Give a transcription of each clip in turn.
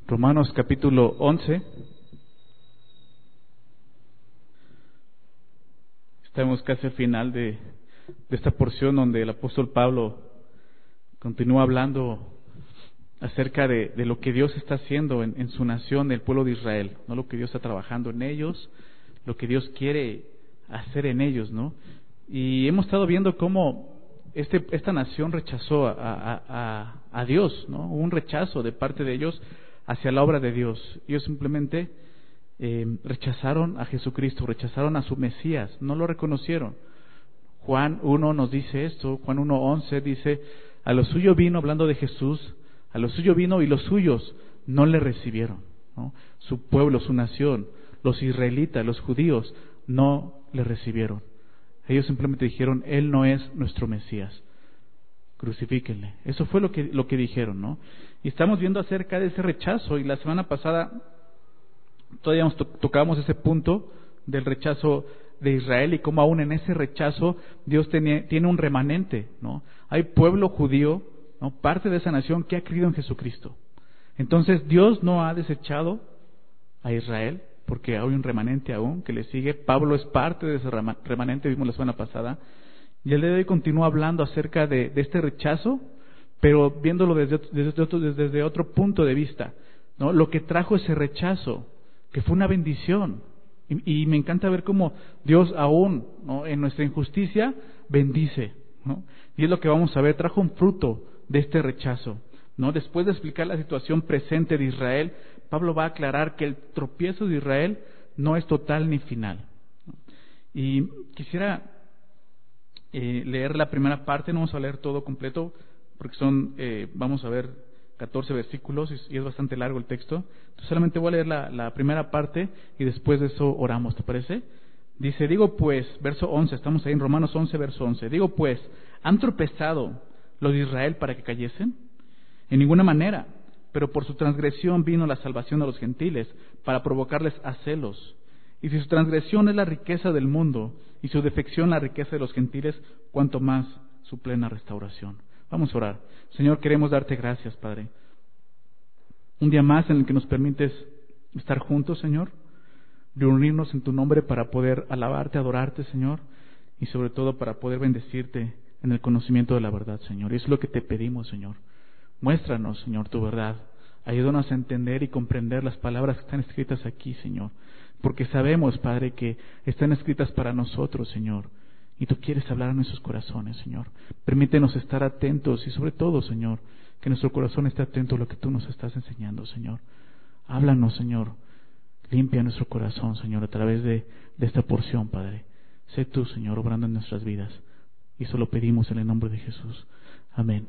Romanos capítulo 11. Estamos casi al final de esta porción donde el apóstol Pablo continúa hablando acerca de lo que Dios está haciendo en su nación, el pueblo de Israel, no lo que Dios está trabajando en ellos, lo que Dios quiere hacer en ellos, ¿no? Y hemos estado viendo cómo esta nación rechazó a Dios, ¿no? Hubo un rechazo de parte de ellos hacia la obra de Dios. Ellos simplemente rechazaron a Jesucristo, rechazaron a su Mesías, no lo reconocieron. Juan 1 nos dice esto, Juan 1:11 dice: a lo suyo vino, hablando de Jesús, a lo suyo vino y los suyos no le recibieron, ¿no? Su pueblo, su nación, los israelitas, los judíos, no le recibieron. Ellos simplemente dijeron: Él no es nuestro Mesías, crucifíquenle. Eso fue lo que dijeron, ¿no? Y estamos viendo acerca de ese rechazo, y la semana pasada todavía tocábamos ese punto del rechazo de Israel y cómo aún en ese rechazo Dios tiene un remanente, ¿no? Hay pueblo judío, ¿no?, parte de esa nación que ha creído en Jesucristo. Entonces Dios no ha desechado a Israel, porque hay un remanente aún que le sigue. Pablo es parte de ese remanente, vimos la semana pasada, y el día de hoy continúa hablando acerca de este rechazo, pero viéndolo desde otro punto de vista, ¿no? Lo que trajo ese rechazo, que fue una bendición. Y me encanta ver cómo Dios aún, ¿no?, en nuestra injusticia bendice, ¿no? Y es lo que vamos a ver, trajo un fruto de este rechazo, ¿no? Después de explicar la situación presente de Israel, Pablo va a aclarar que el tropiezo de Israel no es total ni final. Y quisiera leer la primera parte, no vamos a leer todo completo, porque vamos a ver 14 versículos y es bastante largo el texto. Entonces solamente voy a leer la primera parte y después de eso oramos, ¿te parece? Dice: digo pues, verso 11, estamos ahí en Romanos 11, verso 11. Digo pues, ¿han tropezado los de Israel para que cayesen? En ninguna manera, pero por su transgresión vino la salvación a los gentiles, para provocarles a celos. Y si su transgresión es la riqueza del mundo, y su defección la riqueza de los gentiles, cuanto más su plena restauración. Vamos a orar. Señor, queremos darte gracias, Padre. Un día más en el que nos permites estar juntos, Señor, reunirnos en tu nombre para poder alabarte, adorarte, Señor, y sobre todo para poder bendecirte en el conocimiento de la verdad, Señor. Y eso es lo que te pedimos, Señor. Muéstranos, Señor, tu verdad. Ayúdanos a entender y comprender las palabras que están escritas aquí, Señor, porque sabemos, Padre, que están escritas para nosotros, Señor, y tú quieres hablar a nuestros corazones, Señor. Permítenos estar atentos y sobre todo, Señor, que nuestro corazón esté atento a lo que tú nos estás enseñando, Señor. Háblanos, Señor. Limpia nuestro corazón, Señor, a través de esta porción, Padre. Sé tú, Señor, obrando en nuestras vidas. Y eso lo pedimos en el nombre de Jesús. Amén.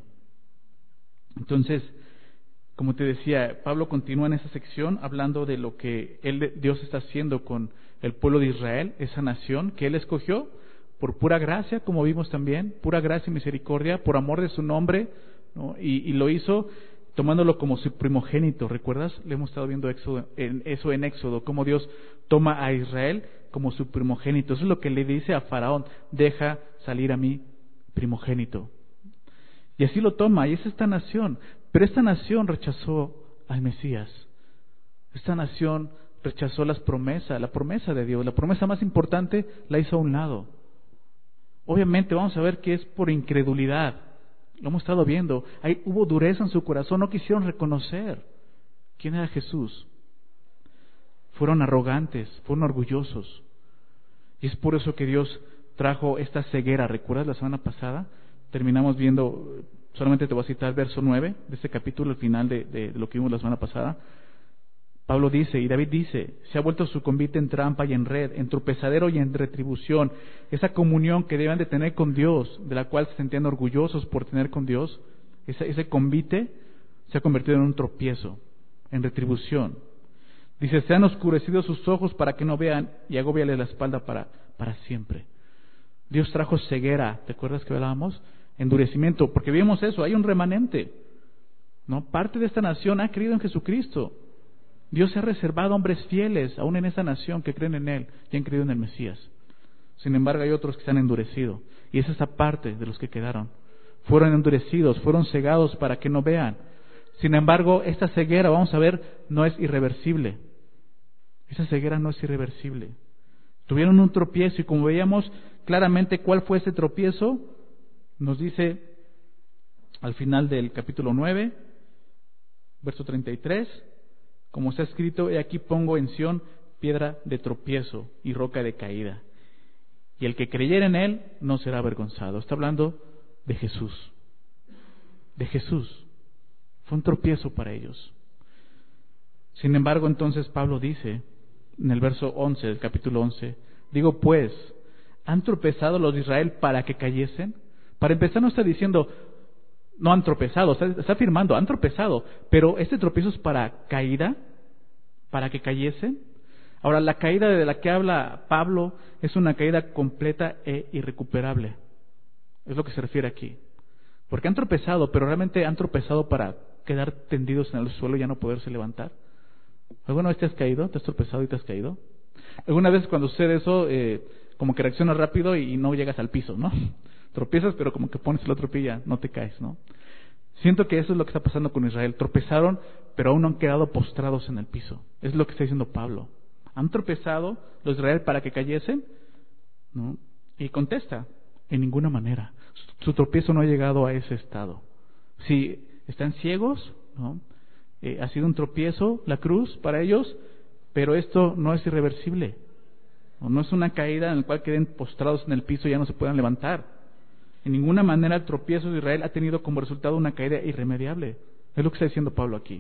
Entonces, como te decía, Pablo continúa en esa sección hablando de lo que Dios está haciendo con el pueblo de Israel, esa nación que Él escogió por pura gracia, como vimos también, pura gracia y misericordia, por amor de su nombre, ¿no? Y lo hizo tomándolo como su primogénito. ¿Recuerdas? Le hemos estado viendo eso en Éxodo, cómo Dios toma a Israel como su primogénito. Eso es lo que le dice a Faraón: deja salir a mi primogénito. Y así lo toma, y es esta nación. Pero esta nación rechazó al Mesías. Esta nación rechazó la promesa de Dios. La promesa más importante la hizo a un lado. Obviamente vamos a ver que es por incredulidad. Lo hemos estado viendo. Hubo dureza en su corazón, no quisieron reconocer quién era Jesús. Fueron arrogantes, fueron orgullosos. Y es por eso que Dios trajo esta ceguera. ¿Recuerdas la semana pasada? Terminamos viendo, solamente te voy a citar verso 9 de este capítulo, al final de lo que vimos la semana pasada. Pablo dice, y David dice: se ha vuelto su convite en trampa y en red, en tropezadero y en retribución. Esa comunión que deben de tener con Dios, de la cual se sentían orgullosos por tener con Dios, ese convite se ha convertido en un tropiezo, en retribución. Dice: se han oscurecido sus ojos para que no vean, y agóbiale la espalda para siempre. Dios trajo ceguera, ¿te acuerdas que hablábamos? Endurecimiento, porque vimos eso, hay un remanente, ¿no? Parte de esta nación ha creído en Jesucristo. Dios se ha reservado a hombres fieles, aún en esa nación, que creen en Él y han creído en el Mesías. Sin embargo, hay otros que se han endurecido, y es esa parte de los que quedaron. Fueron endurecidos, fueron cegados para que no vean. Sin embargo, esta ceguera, vamos a ver, no es irreversible. Esa ceguera no es irreversible. Tuvieron un tropiezo y como veíamos claramente cuál fue ese tropiezo, nos dice al final del capítulo 9, verso 33, como está escrito, he aquí pongo en Sión piedra de tropiezo y roca de caída. Y el que creyere en él no será avergonzado. Está hablando de Jesús. De Jesús. Fue un tropiezo para ellos. Sin embargo, entonces Pablo dice, en el verso 11 del capítulo 11, digo pues, ¿han tropezado los de Israel para que cayesen? Para empezar no está diciendo, no han tropezado, está afirmando, han tropezado, pero este tropiezo es para caída, para que cayesen. Ahora, la caída de la que habla Pablo es una caída completa e irrecuperable. Es lo que se refiere aquí. Porque han tropezado, pero realmente han tropezado para quedar tendidos en el suelo y ya no poderse levantar. ¿Alguna vez te has caído? ¿Te has tropezado y te has caído? Alguna vez cuando sucede eso, como que reaccionas rápido y no llegas al piso, ¿no? Tropiezas, pero como que pones el otro pie y ya no te caes, ¿no? Siento que eso es lo que está pasando con Israel. Tropezaron, pero aún no han quedado postrados en el piso. Es lo que está diciendo Pablo. ¿Han tropezado los de Israel para que cayesen? ¿No? Y contesta, en ninguna manera. Su tropiezo no ha llegado a ese estado. Si están ciegos, ¿no? Ha sido un tropiezo la cruz para ellos, pero esto no es irreversible. No es una caída en la cual queden postrados en el piso y ya no se puedan levantar. En ninguna manera el tropiezo de Israel ha tenido como resultado una caída irremediable. Es lo que está diciendo Pablo aquí.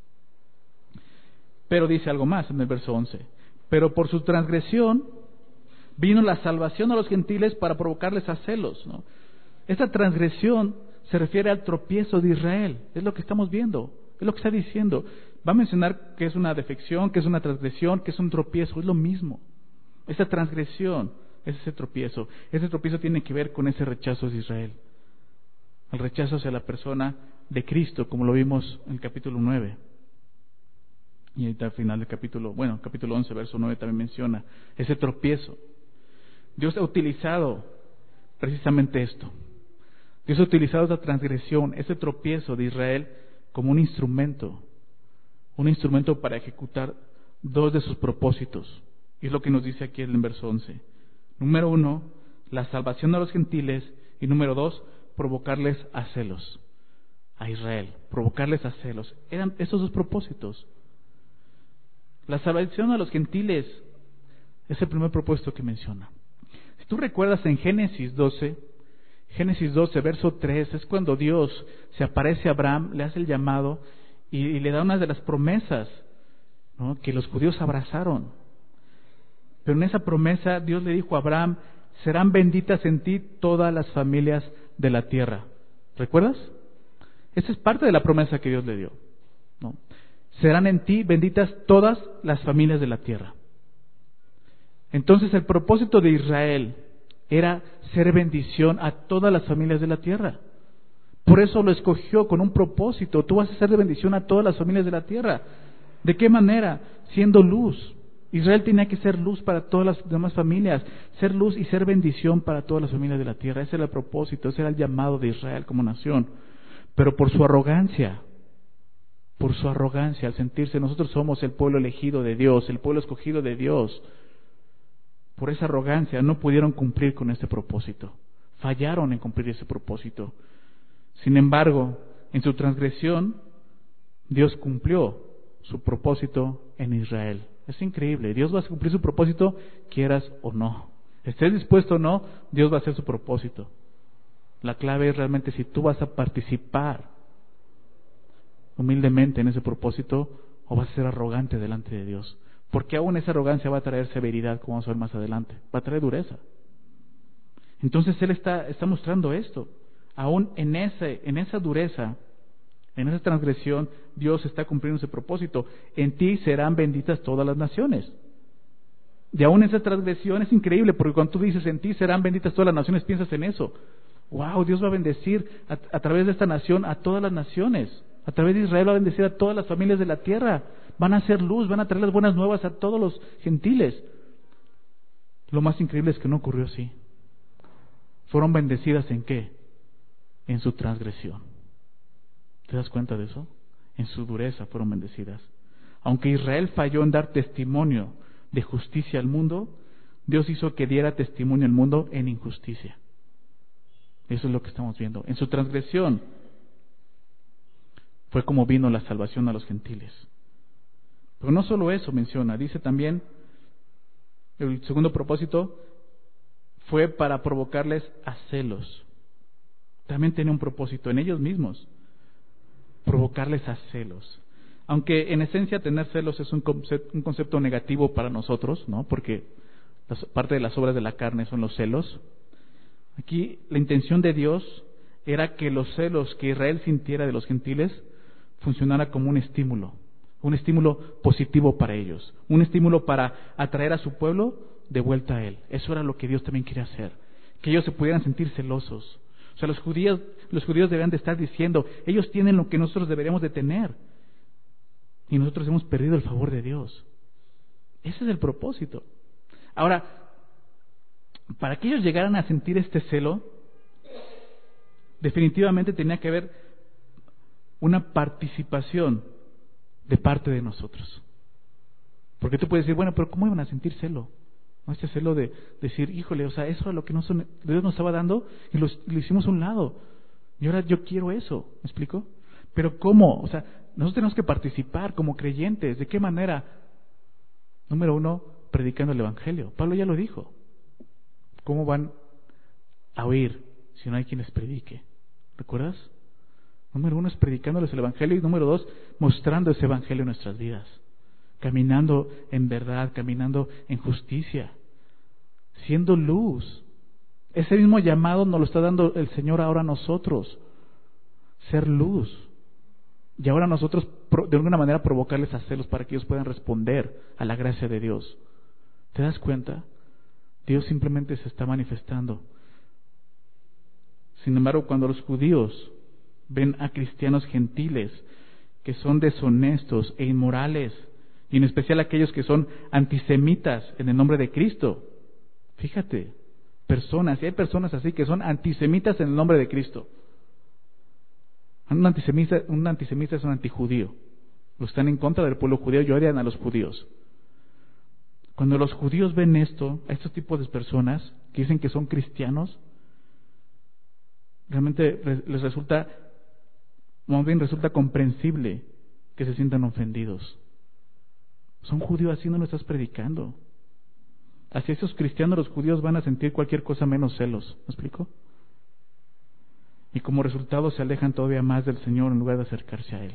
Pero dice algo más en el verso 11. Pero por su transgresión vino la salvación a los gentiles para provocarles a celos, ¿no? Esta transgresión se refiere al tropiezo de Israel. Es lo que estamos viendo. Es lo que está diciendo. Va a mencionar que es una defección, que es una transgresión, que es un tropiezo. Es lo mismo. Esa transgresión es ese tropiezo. Ese tropiezo tiene que ver con ese rechazo de Israel. El rechazo hacia la persona de Cristo, como lo vimos en el capítulo 9. Y ahorita al final del capítulo 11, verso 9 también menciona ese tropiezo. Dios ha utilizado precisamente esto. Dios ha utilizado esa transgresión, ese tropiezo de Israel como un instrumento para ejecutar dos de sus propósitos. Y es lo que nos dice aquí en el verso 11. Número 1, la salvación a los gentiles. Y número 2, provocarles a celos. A Israel, provocarles a celos. Eran esos dos propósitos. La salvación a los gentiles es el primer propósito que menciona. Si tú recuerdas en Génesis 12, verso 3, es cuando Dios se aparece a Abraham, le hace el llamado y le da una de las promesas, ¿no?, que los judíos abrazaron. Pero en esa promesa Dios le dijo a Abraham, serán benditas en ti todas las familias de la tierra. ¿Recuerdas? Esa es parte de la promesa que Dios le dio, ¿no? Serán en ti benditas todas las familias de la tierra. Entonces el propósito de Israel era ser bendición a todas las familias de la tierra. Por eso lo escogió con un propósito. Tú vas a ser de bendición a todas las familias de la tierra. ¿De qué manera? Siendo luz. Israel tenía que ser luz para todas las demás familias. Ser luz y ser bendición para todas las familias de la tierra. Ese era el propósito, ese era el llamado de Israel como nación. Pero por su arrogancia, al sentirse nosotros somos el pueblo elegido de Dios, el pueblo escogido de Dios, por esa arrogancia no pudieron cumplir con este propósito. Fallaron en cumplir ese propósito. Sin embargo, en su transgresión, Dios cumplió su propósito en Israel. Es increíble. Dios va a cumplir su propósito, quieras o no. Estés dispuesto o no, Dios va a hacer su propósito. La clave es realmente si tú vas a participar humildemente en ese propósito o vas a ser arrogante delante de Dios. Porque aún esa arrogancia va a traer severidad, como vamos a ver más adelante. Va a traer dureza. Entonces Él está mostrando esto. Aún en esa dureza, en esa transgresión, Dios está cumpliendo ese propósito. En ti serán benditas todas las naciones. Y aún esa transgresión es increíble, porque cuando tú dices en ti serán benditas todas las naciones, piensas en eso. Wow, Dios va a bendecir a través de esta nación a todas las naciones. A través de Israel va a bendecir a todas las familias de la tierra. Van a hacer luz, van a traer las buenas nuevas a todos los gentiles. Lo más increíble es que no ocurrió así. Fueron bendecidas ¿en qué? En su transgresión. ¿Te das cuenta de eso? en su dureza fueron bendecidas. Aunque Israel falló en dar testimonio de justicia al mundo, Dios hizo que diera testimonio al mundo en injusticia. Eso es lo que estamos viendo. En su transgresión fue como vino la salvación a los gentiles. Pero no solo eso menciona, dice también, el segundo propósito fue para provocarles a celos. También tenía un propósito en ellos mismos, provocarles a celos. Aunque en esencia tener celos es un concepto negativo para nosotros, ¿no? Porque parte de las obras de la carne son los celos. Aquí la intención de Dios era que los celos que Israel sintiera de los gentiles funcionara como un estímulo positivo para ellos, un estímulo para atraer a su pueblo de vuelta a Él. Eso era lo que Dios también quería hacer, que ellos se pudieran sentir celosos. O sea, los judíos debían de estar diciendo, ellos tienen lo que nosotros deberíamos de tener, y nosotros hemos perdido el favor de Dios. Ese es el propósito. Ahora, para que ellos llegaran a sentir este celo, definitivamente tenía que haber una participación de parte de nosotros. Porque tú puedes decir, bueno, pero ¿cómo iban a sentir celo? ¿No? Este celo de decir, híjole, o sea, eso era lo que Dios nos estaba dando y lo hicimos a un lado. Y ahora yo quiero eso, ¿me explico? Pero ¿cómo? O sea, nosotros tenemos que participar como creyentes. ¿De qué manera? Número uno, predicando el Evangelio. Pablo ya lo dijo. ¿Cómo van a oír si no hay quien les predique? ¿Recuerdas? Número uno es predicándoles el Evangelio, y número dos, mostrando ese Evangelio en nuestras vidas. Caminando en verdad, caminando en justicia, siendo luz. Ese mismo llamado nos lo está dando el Señor ahora a nosotros. Ser luz. Y ahora nosotros, de alguna manera, provocarles a celos para que ellos puedan responder a la gracia de Dios. ¿Te das cuenta? Dios simplemente se está manifestando. Sin embargo, cuando los judíos ven a cristianos gentiles que son deshonestos e inmorales, y en especial aquellos que son antisemitas en el nombre de Cristo, fíjate, y hay personas así que son antisemitas en el nombre de Cristo. Un antisemita es un antijudío. Están en contra del pueblo judío y odian a los judíos. Cuando los judíos ven esto, a estos tipos de personas que dicen que son cristianos, realmente les resulta comprensible que se sientan ofendidos. Son judíos, así no lo estás predicando. Hacia esos cristianos los judíos van a sentir cualquier cosa menos celos. ¿Me explico? Y como resultado se alejan todavía más del Señor en lugar de acercarse a Él.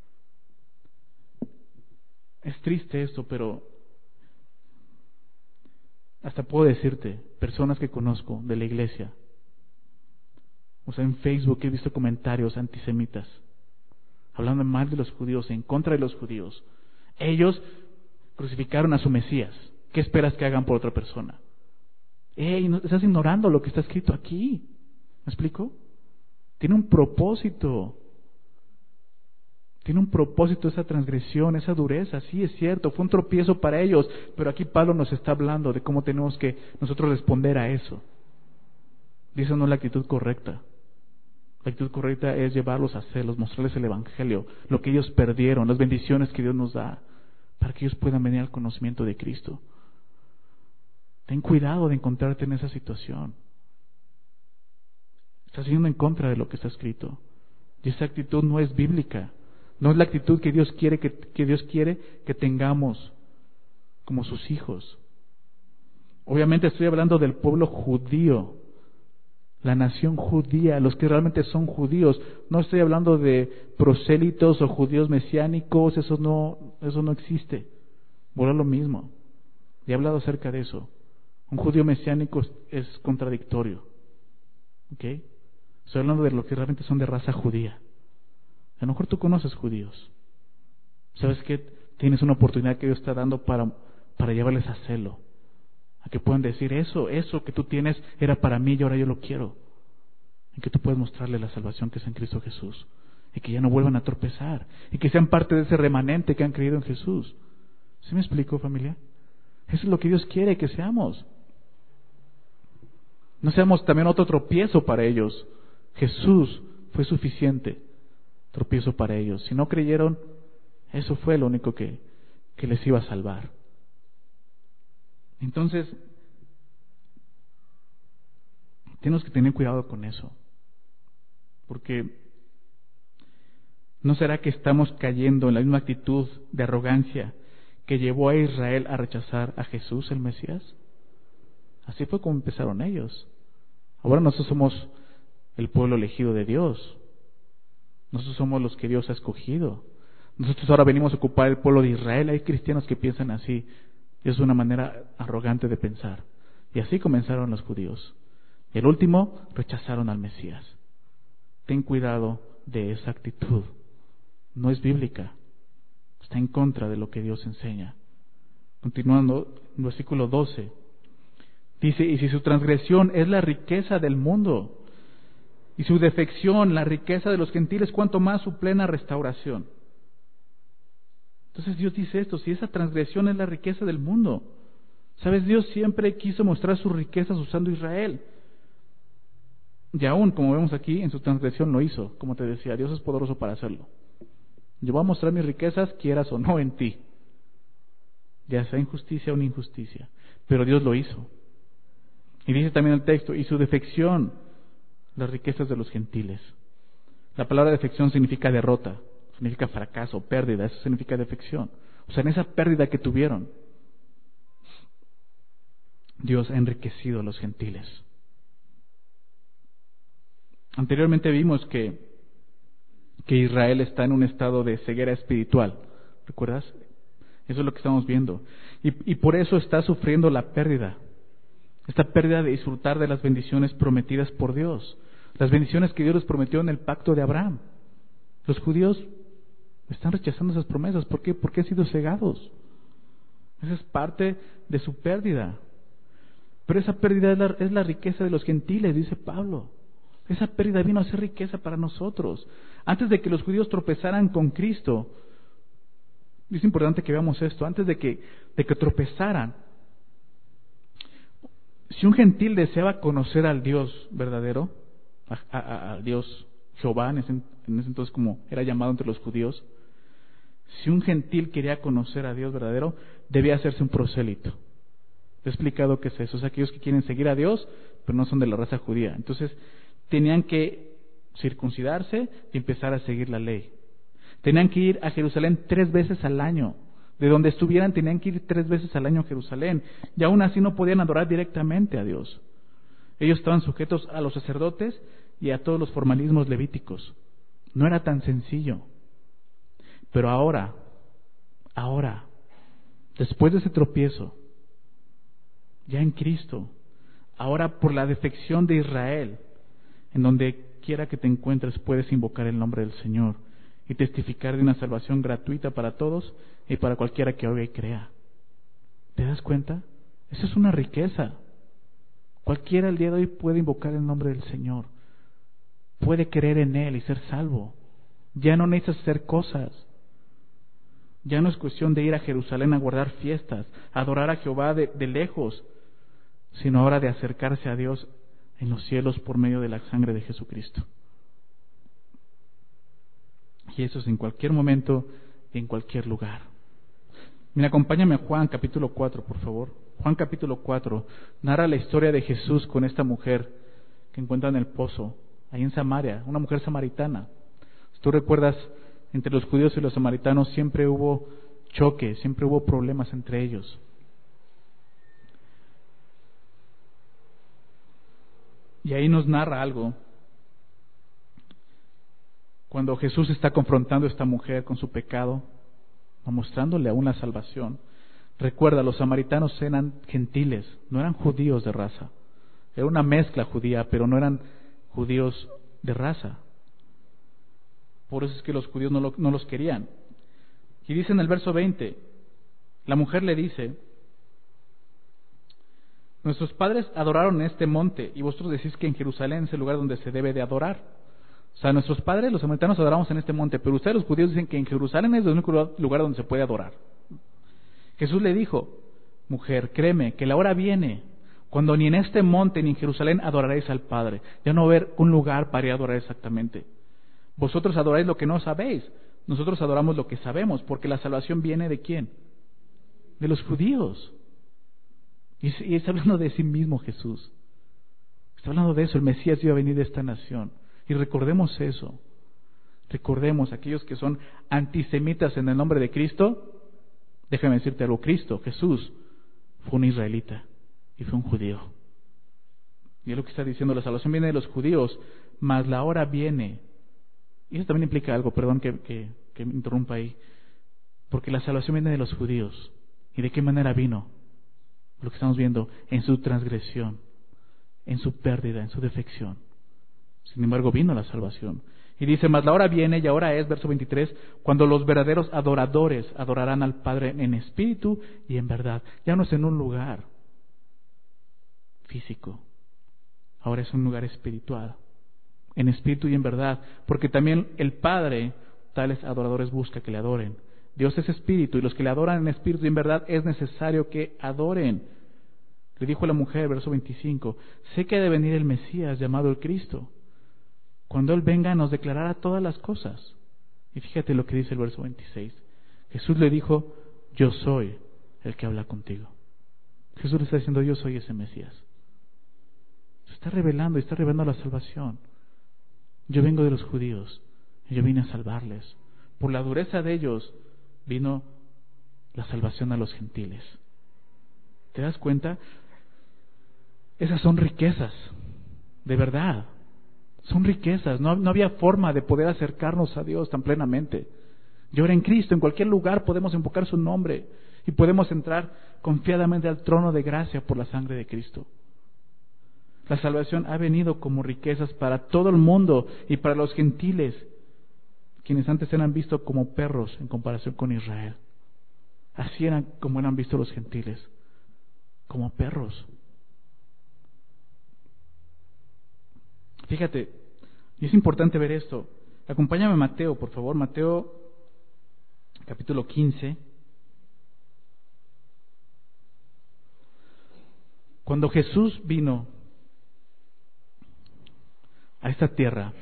Es triste esto, pero hasta puedo decirte, personas que conozco de la iglesia, o sea, en Facebook he visto comentarios antisemitas, hablando mal de los judíos, en contra de los judíos. Ellos crucificaron a su Mesías. ¿Qué esperas que hagan por otra persona? No, estás ignorando lo que está escrito aquí. ¿Me explico? Tiene un propósito. Tiene un propósito esa transgresión, esa dureza. Sí, es cierto, fue un tropiezo para ellos, pero aquí Pablo nos está hablando de cómo tenemos que nosotros responder a eso. Y esa no es la actitud correcta. La actitud correcta es llevarlos a celos, mostrarles el Evangelio, lo que ellos perdieron, las bendiciones que Dios nos da, para que ellos puedan venir al conocimiento de Cristo. Ten cuidado de encontrarte en esa situación. Estás yendo en contra de lo que está escrito. Y esa actitud no es bíblica. No es la actitud que Dios quiere que tengamos como sus hijos. Obviamente estoy hablando del pueblo judío, la nación judía, los que realmente son judíos. No estoy hablando de prosélitos o judíos mesiánicos, eso no existe. Por lo mismo. He hablado acerca de eso. Un judío mesiánico es contradictorio. ¿Ok? Estoy hablando de los que realmente son de raza judía. A lo mejor tú conoces judíos. ¿Sabes qué? Tienes una oportunidad que Dios está dando para llevarles a celo. A que puedan decir, eso que tú tienes era para mí y ahora yo lo quiero. Y que tú puedes mostrarle la salvación que es en Cristo Jesús. Y que ya no vuelvan a tropezar. Y que sean parte de ese remanente que han creído en Jesús. ¿Sí me explico, familia? Eso es lo que Dios quiere que seamos. No seamos también otro tropiezo para ellos. Jesús fue suficiente tropiezo para ellos. Si no creyeron, eso fue lo único que les iba a salvar. Entonces, tenemos que tener cuidado con eso, porque ¿no será que estamos cayendo en la misma actitud de arrogancia que llevó a Israel a rechazar a Jesús, el Mesías? Así fue como empezaron ellos. Ahora nosotros somos el pueblo elegido de Dios. Nosotros somos los que Dios ha escogido. Nosotros ahora venimos a ocupar el pueblo de Israel. Hay cristianos que piensan así. Es una manera arrogante de pensar. Y así comenzaron los judíos. Y el último, rechazaron al Mesías. Ten cuidado de esa actitud. No es bíblica. Está en contra de lo que Dios enseña. Continuando, en versículo 12. Dice, y si su transgresión es la riqueza del mundo, y su defección la riqueza de los gentiles, cuanto más su plena restauración. Entonces Dios dice esto, si esa transgresión es la riqueza del mundo, ¿sabes? Dios siempre quiso mostrar sus riquezas usando a Israel. Y aún, como vemos aquí, en su transgresión lo hizo. Como te decía, Dios es poderoso para hacerlo. Yo voy a mostrar mis riquezas, quieras o no, en ti. Ya sea injusticia o no injusticia. Pero Dios lo hizo. Y dice también el texto, y su defección, las riquezas de los gentiles. La palabra defección significa derrota, significa fracaso, pérdida, eso significa defección. O sea, en esa pérdida que tuvieron, Dios ha enriquecido a los gentiles. Anteriormente vimos que Israel está en un estado de ceguera espiritual. ¿Recuerdas? Eso es lo que estamos viendo. Y por eso está sufriendo la pérdida. Esta pérdida de disfrutar de las bendiciones prometidas por Dios. Las bendiciones que Dios les prometió en el pacto de Abraham. Los judíos están rechazando esas promesas. ¿Por qué? Porque han sido cegados. Esa es parte de su pérdida. Pero esa pérdida es la riqueza de los gentiles, dice Pablo. Esa pérdida vino a ser riqueza para nosotros. Antes de que los judíos tropezaran con Cristo, es importante que veamos esto, antes de que tropezaran, si un gentil deseaba conocer al Dios verdadero, al Dios Jehová, en ese entonces como era llamado entre los judíos, si un gentil quería conocer a Dios verdadero, debía hacerse un prosélito. He explicado qué es eso, es aquellos que quieren seguir a Dios, pero no son de la raza judía. Entonces, tenían que circuncidarse y empezar a seguir la ley. Tenían que ir a Jerusalén 3 veces al año. De donde estuvieran tenían que ir 3 veces al año a Jerusalén. Y aún así no podían adorar directamente a Dios. Ellos estaban sujetos a los sacerdotes y a todos los formalismos levíticos. No era tan sencillo. Pero ahora, después de ese tropiezo, ya en Cristo, ahora por la defección de Israel, en donde quiera que te encuentres puedes invocar el nombre del Señor y testificar de una salvación gratuita para todos y para cualquiera que oiga y crea. ¿Te das cuenta? Esa es una riqueza. Cualquiera el día de hoy puede invocar el nombre del Señor, puede creer en Él y ser salvo. Ya no necesitas hacer cosas. Ya no es cuestión de ir a Jerusalén a guardar fiestas, a adorar a Jehová de lejos, sino ahora de acercarse a Dios en los cielos por medio de la sangre de Jesucristo. Y eso es en cualquier momento y en cualquier lugar. Mira, acompáñame a Juan capítulo 4, por favor. Juan capítulo 4 narra la historia de Jesús con esta mujer que encuentra en el pozo, ahí en Samaria, una mujer samaritana. Si tú recuerdas, entre los judíos y los samaritanos siempre hubo choque, siempre hubo problemas entre ellos. Y ahí nos narra algo. Cuando Jesús está confrontando a esta mujer con su pecado, mostrándole aún la salvación. Recuerda, los samaritanos eran gentiles, no eran judíos de raza. Era una mezcla judía, pero no eran judíos de raza. Por eso es que los judíos no los querían. Y dice en el verso 20, la mujer le dice: nuestros padres adoraron en este monte y vosotros decís que en Jerusalén es el lugar donde se debe de adorar. O sea, nuestros padres, los samaritanos, adoramos en este monte, pero ustedes los judíos dicen que en Jerusalén es el único lugar donde se puede adorar. Jesús le dijo: mujer, créeme que la hora viene cuando ni en este monte ni en Jerusalén adoraréis al Padre. Ya no va a haber un lugar para ir a adorar exactamente. Vosotros adoráis lo que no sabéis. Nosotros adoramos lo que sabemos, porque la salvación viene ¿de quién? De los judíos. Y está hablando de sí mismo Jesús. Está hablando de eso, el Mesías iba a venir de esta nación. Y recordemos eso. Recordemos, aquellos que son antisemitas en el nombre de Cristo, déjame decirte algo, Cristo, Jesús, fue un israelita y fue un judío. Y es lo que está diciendo, la salvación viene de los judíos, mas la hora viene. Y eso también implica algo, perdón que me interrumpa ahí, porque la salvación viene de los judíos. ¿Y de qué manera vino? Lo que estamos viendo, en su transgresión, en su pérdida, en su defección. Sin embargo, vino la salvación. Y dice, mas la hora viene, y ahora es, verso 23, cuando los verdaderos adoradores adorarán al Padre en espíritu y en verdad. Ya no es en un lugar físico, ahora es un lugar espiritual, en espíritu y en verdad, porque también el Padre tales adoradores busca que le adoren. Dios es espíritu, y los que le adoran en espíritu y en verdad es necesario que adoren. Le dijo a la mujer, verso 25, sé que ha de venir el Mesías llamado el Cristo. Cuando Él venga nos declarará todas las cosas. Y fíjate lo que dice el verso 26. Jesús le dijo, yo soy el que habla contigo. Jesús le está diciendo, yo soy ese Mesías. Se está revelando y está revelando la salvación. Yo vengo de los judíos y yo vine a salvarles. Por la dureza de ellos vino la salvación a los gentiles. ¿Te das cuenta? Esas son riquezas, de verdad. Son riquezas. No había forma de poder acercarnos a Dios tan plenamente. Y ahora en Cristo, en cualquier lugar podemos invocar su nombre y podemos entrar confiadamente al trono de gracia por la sangre de Cristo. La salvación ha venido como riquezas para todo el mundo y para los gentiles, quienes antes eran vistos como perros en comparación con Israel. Así eran como eran vistos los gentiles, como perros. Fíjate, y es importante ver esto. Acompáñame a Mateo, por favor, Mateo capítulo 15. Cuando Jesús vino a esta tierra,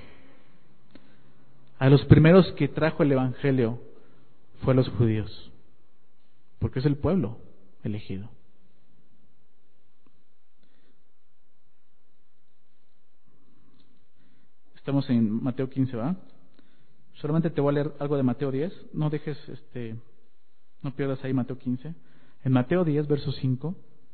a los primeros que trajo el Evangelio fue a los judíos, porque es el pueblo elegido. Estamos en Mateo 15, ¿va? Solamente te voy a leer algo de Mateo 10. No dejes, no pierdas ahí Mateo 15. En Mateo 10, verso 5,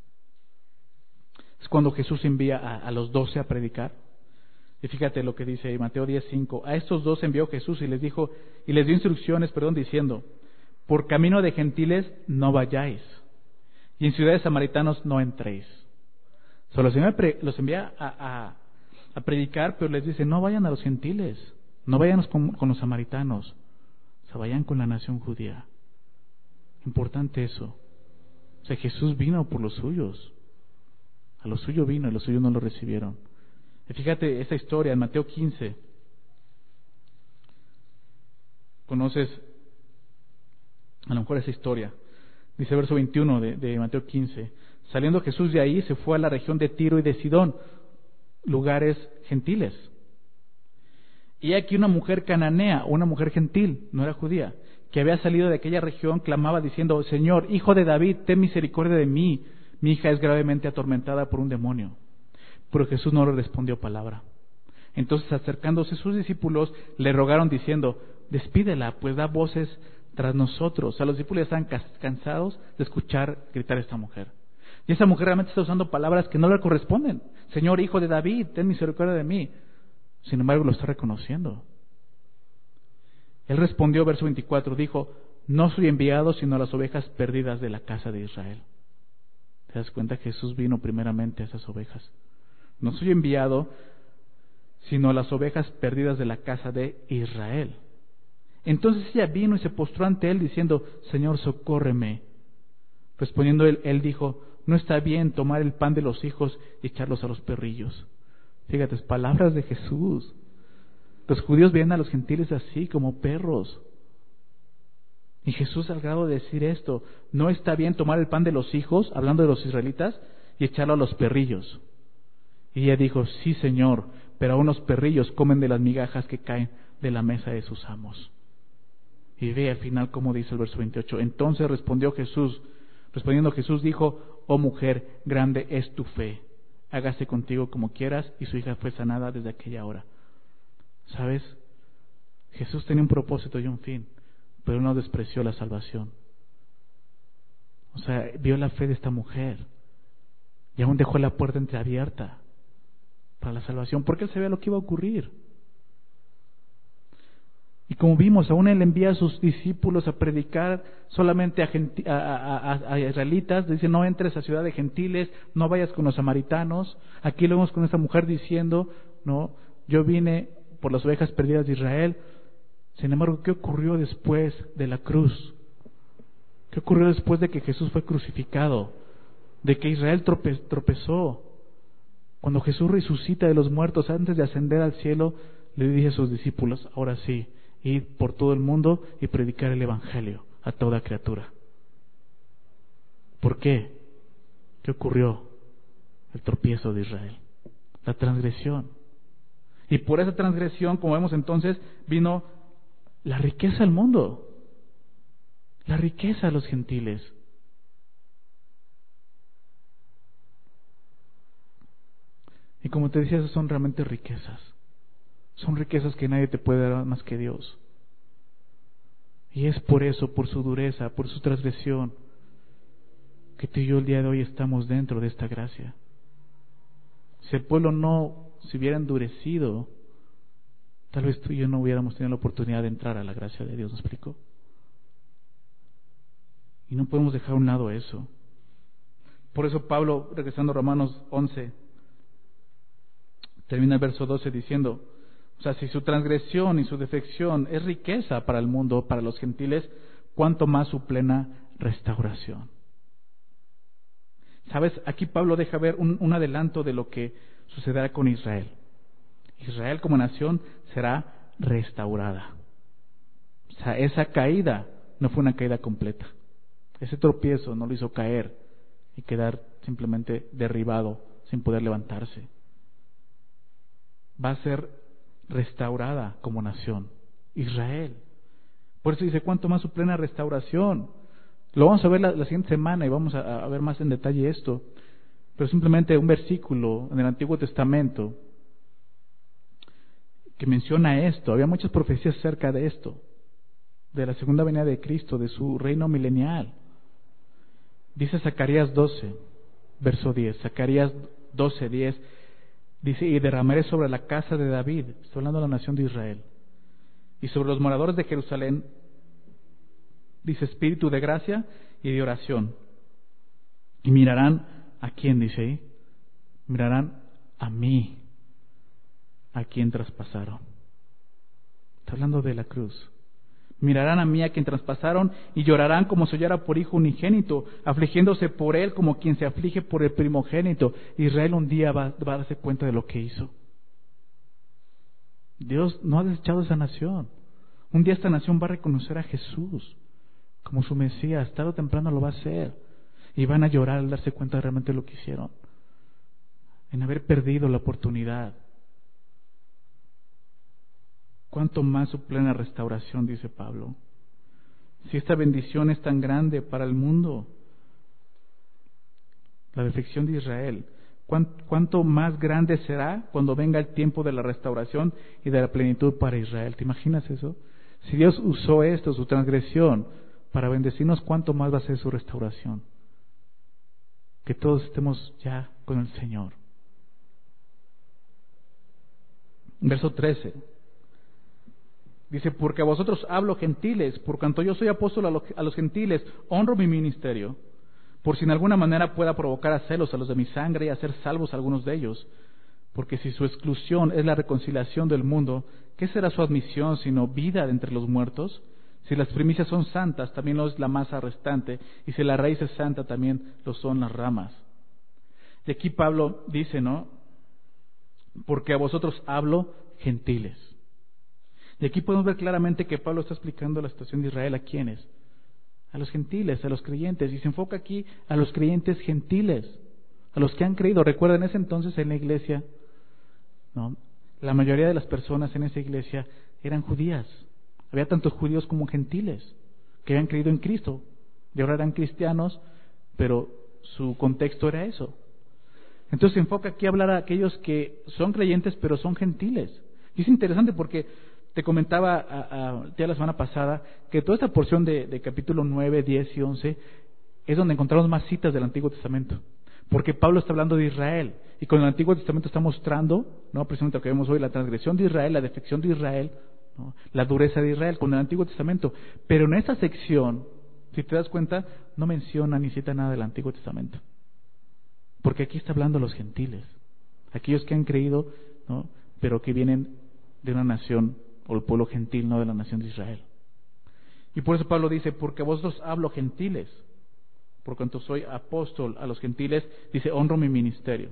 es cuando Jesús envía a los 12 a predicar. Y fíjate lo que dice ahí, Mateo 10, 5. A estos 12 envió Jesús y les dio instrucciones, diciendo, por camino de gentiles no vayáis, y en ciudades samaritanos no entréis. Solo el Señor los envía a predicar, pero les dice, no vayan a los gentiles, no vayan con los samaritanos, o sea, vayan con la nación judía. Importante eso. O sea, Jesús vino por los suyos, a los suyos vino y los suyos no lo recibieron. Y fíjate esta historia en Mateo 15. ¿Conoces a lo mejor esa historia? Dice verso 21 de Mateo 15. Saliendo Jesús de ahí, se fue a la región de Tiro y de Sidón, lugares gentiles. Y aquí una mujer cananea, una mujer gentil, no era judía, que había salido de aquella región, clamaba diciendo, Señor, Hijo de David, ten misericordia de mí, mi hija es gravemente atormentada por un demonio. Pero Jesús no le respondió palabra. Entonces, acercándose sus discípulos, le rogaron diciendo, despídela, pues da voces tras nosotros. O sea, los discípulos estaban cansados de escuchar gritar a esta mujer. Y esa mujer realmente está usando palabras que no le corresponden. Señor, Hijo de David, ten misericordia de mí. Sin embargo, lo está reconociendo. Él respondió, verso 24, dijo, no soy enviado sino a las ovejas perdidas de la casa de Israel. ¿Te das cuenta? Jesús vino primeramente a esas ovejas. No soy enviado sino a las ovejas perdidas de la casa de Israel. Entonces ella vino y se postró ante él diciendo, Señor, socórreme. Respondiendo él dijo, no está bien tomar el pan de los hijos y echarlos a los perrillos. Fíjate, palabras de Jesús. Los judíos ven a los gentiles así, como perros. Y Jesús, al grado de decir esto, no está bien tomar el pan de los hijos, hablando de los israelitas, y echarlo a los perrillos. Y ella dijo, sí, Señor, pero aún los perrillos comen de las migajas que caen de la mesa de sus amos. Y ve al final cómo dice el verso 28. Entonces respondiendo Jesús dijo: oh mujer, grande es tu fe, hágase contigo como quieras. Y su hija fue sanada desde aquella hora. ¿Sabes? Jesús tenía un propósito y un fin, pero no despreció la salvación. O sea, vio la fe de esta mujer y aún dejó la puerta entreabierta para la salvación, porque él sabía lo que iba a ocurrir. Y como vimos, aún él envía a sus discípulos a predicar solamente a israelitas. Dice: no entres a ciudad de gentiles, no vayas con los samaritanos. Aquí lo vemos con esta mujer diciendo: no, yo vine por las ovejas perdidas de Israel. Sin embargo, ¿qué ocurrió después de la cruz? ¿Qué ocurrió después de que Jesús fue crucificado? De que Israel tropezó. Cuando Jesús resucita de los muertos, antes de ascender al cielo, le dice a sus discípulos: ahora sí, id por todo el mundo y predicar el evangelio a toda criatura. ¿Por qué? ¿Qué ocurrió? El tropiezo de Israel, la transgresión. Y por esa transgresión, como vemos entonces, vino la riqueza al mundo, la riqueza a los gentiles. Y como te decía, esas son realmente riquezas. Son riquezas que nadie te puede dar más que Dios. Y es por eso, por su dureza, por su transgresión, que tú y yo el día de hoy estamos dentro de esta gracia. Si el pueblo no se hubiera endurecido, tal vez tú y yo no hubiéramos tenido la oportunidad de entrar a la gracia de Dios. ¿Me explico? Y no podemos dejar a un lado eso. Por eso Pablo, regresando a Romanos 11, termina el verso 12 diciendo: o sea, si su transgresión y su defección es riqueza para el mundo, para los gentiles, cuánto más su plena restauración. ¿Sabes? Aquí Pablo deja ver un adelanto de lo que sucederá con Israel. Israel como nación será restaurada. O sea, esa caída no fue una caída completa. Ese tropiezo no lo hizo caer y quedar simplemente derribado sin poder levantarse. Va a ser restaurada como nación, Israel. Por eso dice: cuánto más su plena restauración. Lo vamos a ver la siguiente semana y vamos a ver más en detalle esto. Pero simplemente un versículo en el Antiguo Testamento que menciona esto. Había muchas profecías acerca de esto, de la segunda venida de Cristo, de su reino milenial. Dice Zacarías 12, verso 10. Zacarías 12, 10. Dice: y derramaré sobre la casa de David, estoy hablando de la nación de Israel, y sobre los moradores de Jerusalén, dice, espíritu de gracia y de oración. Y mirarán, ¿a quién dice ahí? Mirarán a mí, a quien traspasaron. Está hablando de la cruz. Mirarán a mí, a quien traspasaron, y llorarán como si llora por hijo unigénito, afligiéndose por él como quien se aflige por el primogénito. Israel un día va a darse cuenta de lo que hizo. Dios no ha desechado esa nación. Un día esta nación va a reconocer a Jesús como su Mesías. Tarde o temprano lo va a hacer. Y van a llorar al darse cuenta de realmente lo que hicieron, en haber perdido la oportunidad. Cuánto más su plena restauración, dice Pablo. Si esta bendición es tan grande para el mundo, la defección de Israel, cuánto más grande será cuando venga el tiempo de la restauración y de la plenitud para Israel. ¿Te imaginas eso? Si Dios usó esto, su transgresión, para bendecirnos, cuánto más va a ser su restauración. Que todos estemos ya con el Señor. Verso 13. Dice: porque a vosotros hablo, gentiles, por cuanto yo soy apóstol a los gentiles, honro mi ministerio, por si en alguna manera pueda provocar a celos a los de mi sangre y hacer salvos a algunos de ellos. Porque si su exclusión es la reconciliación del mundo, ¿qué será su admisión sino vida de entre los muertos? Si las primicias son santas, también lo es la masa restante, y si la raíz es santa, también lo son las ramas. Y aquí Pablo dice, ¿no? Porque a vosotros hablo, gentiles. Y aquí podemos ver claramente que Pablo está explicando la situación de Israel. ¿A quiénes? A los gentiles, a los creyentes. Y se enfoca aquí a los creyentes gentiles, a los que han creído. Recuerden, en ese entonces en la iglesia, ¿no? La mayoría de las personas en esa iglesia eran judías. Había tantos judíos como gentiles que habían creído en Cristo. Y ahora eran cristianos, pero su contexto era eso. Entonces se enfoca aquí a hablar a aquellos que son creyentes, pero son gentiles. Y es interesante porque te comentaba ya la semana pasada que toda esta porción de capítulo 9, 10 y 11 es donde encontramos más citas del Antiguo Testamento. Porque Pablo está hablando de Israel. Y con el Antiguo Testamento está mostrando, ¿no?, precisamente lo que vemos hoy, la transgresión de Israel, la defección de Israel, ¿no?, la dureza de Israel con el Antiguo Testamento. Pero en esta sección, si te das cuenta, no menciona ni cita nada del Antiguo Testamento. Porque aquí está hablando a los gentiles, aquellos que han creído, ¿no?, pero que vienen de una nación, o el pueblo gentil, no de la nación de Israel. Y por eso Pablo dice, porque a vosotros hablo gentiles, por cuanto soy apóstol a los gentiles, dice, honro mi ministerio.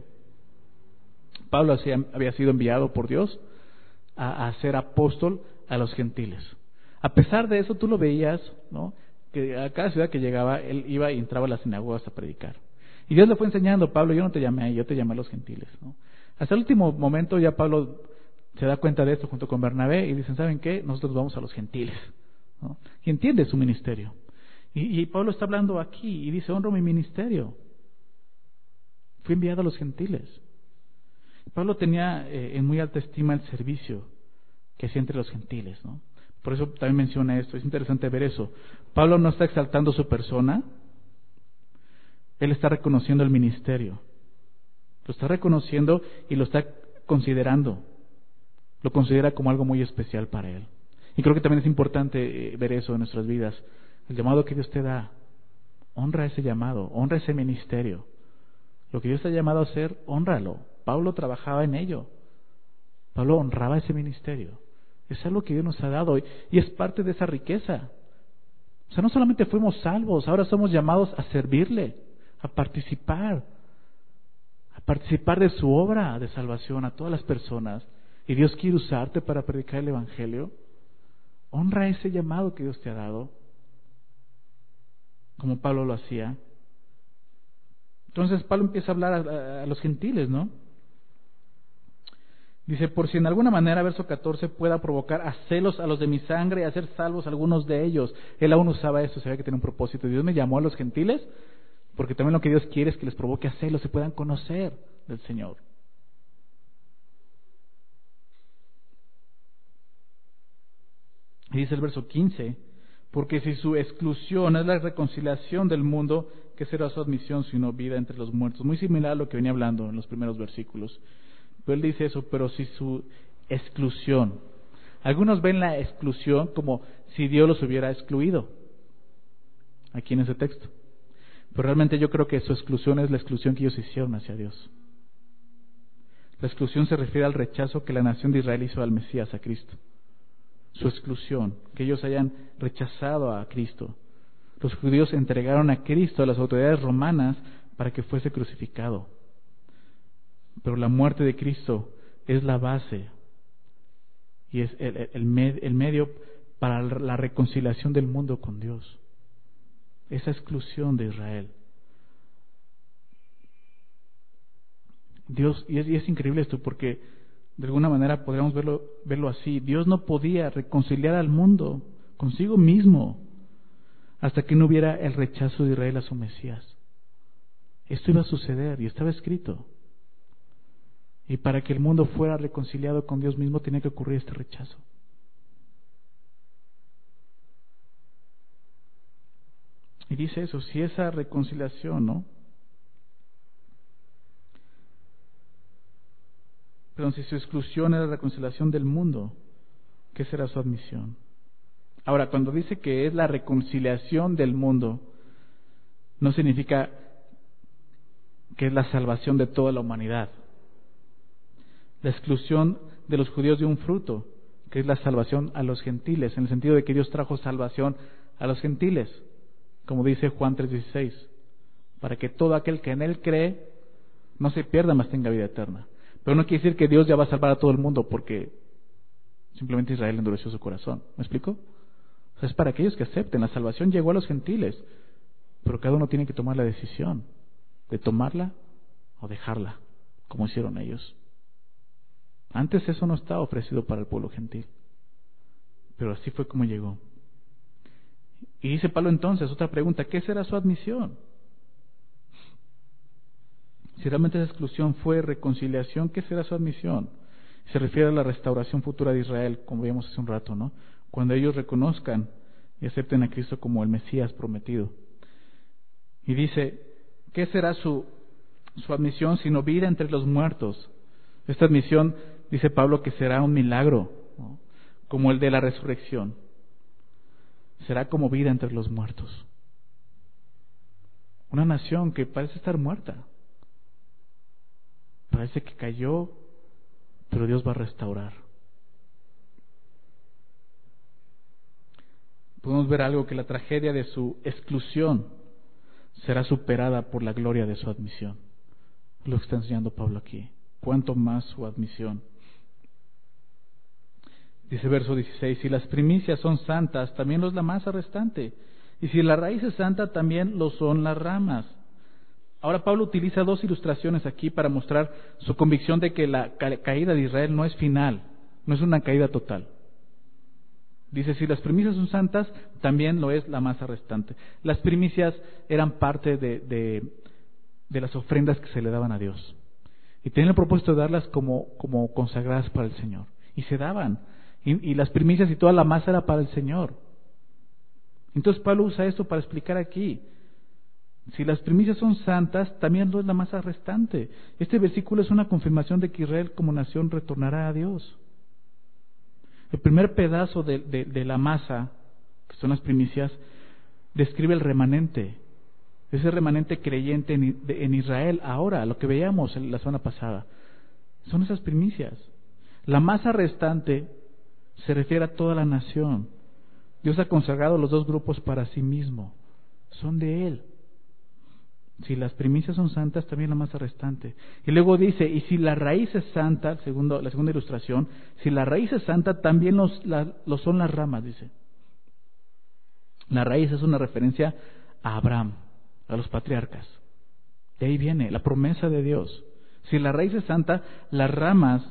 Pablo había sido enviado por Dios a ser apóstol a los gentiles. A pesar de eso, tú lo veías, ¿no?, que a cada ciudad que llegaba, él iba y entraba a las sinagogas a predicar. Y Dios le fue enseñando, Pablo, yo no te llamé a ellos, yo te llamé a los gentiles, ¿no? Hasta el último momento ya Pablo se da cuenta de esto junto con Bernabé y dicen, ¿saben qué? Nosotros vamos a los gentiles, ¿no? Y entiende su ministerio. Y Pablo está hablando aquí y dice, honro mi ministerio. Fui enviado a los gentiles. Pablo tenía en muy alta estima el servicio que hacía entre los gentiles, ¿no? Por eso también menciona esto, es interesante ver eso. Pablo no está exaltando su persona, él está reconociendo el ministerio. Lo está reconociendo y lo está considerando. Lo considera como algo muy especial para él. Y creo que también es importante ver eso en nuestras vidas. El llamado que Dios te da, honra ese llamado, honra ese ministerio. Lo que Dios te ha llamado a hacer, hónralo. Pablo trabajaba en ello. Pablo honraba ese ministerio. Es algo que Dios nos ha dado y es parte de esa riqueza. O sea, no solamente fuimos salvos, ahora somos llamados a servirle, a participar de su obra de salvación a todas las personas. Y Dios quiere usarte para predicar el Evangelio. Honra ese llamado que Dios te ha dado, como Pablo lo hacía. Entonces Pablo empieza a hablar a los gentiles, ¿no? Dice, por si en alguna manera, verso 14, pueda provocar a celos a los de mi sangre y hacer salvos a algunos de ellos. Él aún usaba eso, sabía que tenía un propósito. Dios me llamó a los gentiles porque también lo que Dios quiere es que les provoque a celos, se puedan conocer del Señor. Y dice el verso 15, porque si su exclusión es la reconciliación del mundo, ¿qué será su admisión sino vida entre los muertos? Muy similar a lo que venía hablando en los primeros versículos. Pero él dice eso, pero si su exclusión. Algunos ven la exclusión como si Dios los hubiera excluido, aquí en ese texto. Pero realmente yo creo que su exclusión es la exclusión que ellos hicieron hacia Dios. La exclusión se refiere al rechazo que la nación de Israel hizo al Mesías, a Cristo. Su exclusión, que ellos hayan rechazado a Cristo. Los judíos entregaron a Cristo a las autoridades romanas para que fuese crucificado. Pero la muerte de Cristo es la base y es el medio para la reconciliación del mundo con Dios. Esa exclusión de Israel. Dios, y es increíble esto porque de alguna manera podríamos verlo así. Dios no podía reconciliar al mundo consigo mismo hasta que no hubiera el rechazo de Israel a su Mesías. Esto iba a suceder y estaba escrito. Y para que el mundo fuera reconciliado con Dios mismo tenía que ocurrir este rechazo. Y dice eso, si esa reconciliación, ¿no? Pero si su exclusión es la reconciliación del mundo, ¿qué será su admisión? Ahora, cuando dice que es la reconciliación del mundo, no significa que es la salvación de toda la humanidad. La exclusión de los judíos de un fruto, que es la salvación a los gentiles, en el sentido de que Dios trajo salvación a los gentiles, como dice Juan 3:16, para que todo aquel que en Él cree no se pierda, mas tenga vida eterna. Pero no quiere decir que Dios ya va a salvar a todo el mundo porque simplemente Israel endureció su corazón. ¿Me explico? O sea, es para aquellos que acepten. La salvación llegó a los gentiles, pero cada uno tiene que tomar la decisión de tomarla o dejarla, como hicieron ellos. Antes eso no estaba ofrecido para el pueblo gentil. pero así fue como llegó. Y dice Pablo entonces, otra pregunta, ¿qué será su admisión? Si realmente esa exclusión fue reconciliación, ¿qué será su admisión? Se refiere a la restauración futura de Israel, como vimos hace un rato, ¿no? Cuando ellos reconozcan y acepten a Cristo como el Mesías prometido. Y dice, ¿qué será su admisión sino vida entre los muertos? Esta admisión, dice Pablo, que será un milagro, ¿no? Como el de la resurrección. Será como vida entre los muertos. Una nación que parece estar muerta. Parece que cayó, pero Dios va a restaurar. Podemos ver algo, que la tragedia de su exclusión será superada por la gloria de su admisión. Lo que está enseñando Pablo aquí. Cuanto más su admisión. Dice verso 16, si las primicias son santas, también lo es la masa restante. Y si la raíz es santa, también lo son las ramas. Ahora Pablo utiliza dos ilustraciones aquí para mostrar su convicción de que la caída de Israel no es final, no es una caída total. Dice, si las primicias son santas, también lo es la masa restante. Las primicias eran parte de las ofrendas que se le daban a Dios. Y tenían el propósito de darlas como consagradas para el Señor. Y se daban. Y las primicias y toda la masa era para el Señor. Entonces Pablo usa esto para explicar aquí. Si las primicias son santas, también lo es la masa restante. Este versículo es una confirmación de que Israel como nación retornará a Dios. El primer pedazo de la masa, que son las primicias, describe el remanente. Ese remanente creyente en Israel ahora, lo que veíamos la semana pasada. Son esas primicias. La masa restante se refiere a toda la nación. Dios ha consagrado los dos grupos para sí mismo. Son de Él. Si las primicias son santas, también la masa restante. Y luego dice, y si la raíz es santa, la segunda ilustración, si la raíz es santa, también lo son las ramas, dice. La raíz es una referencia a Abraham, a los patriarcas. De ahí viene la promesa de Dios. Si la raíz es santa, las ramas,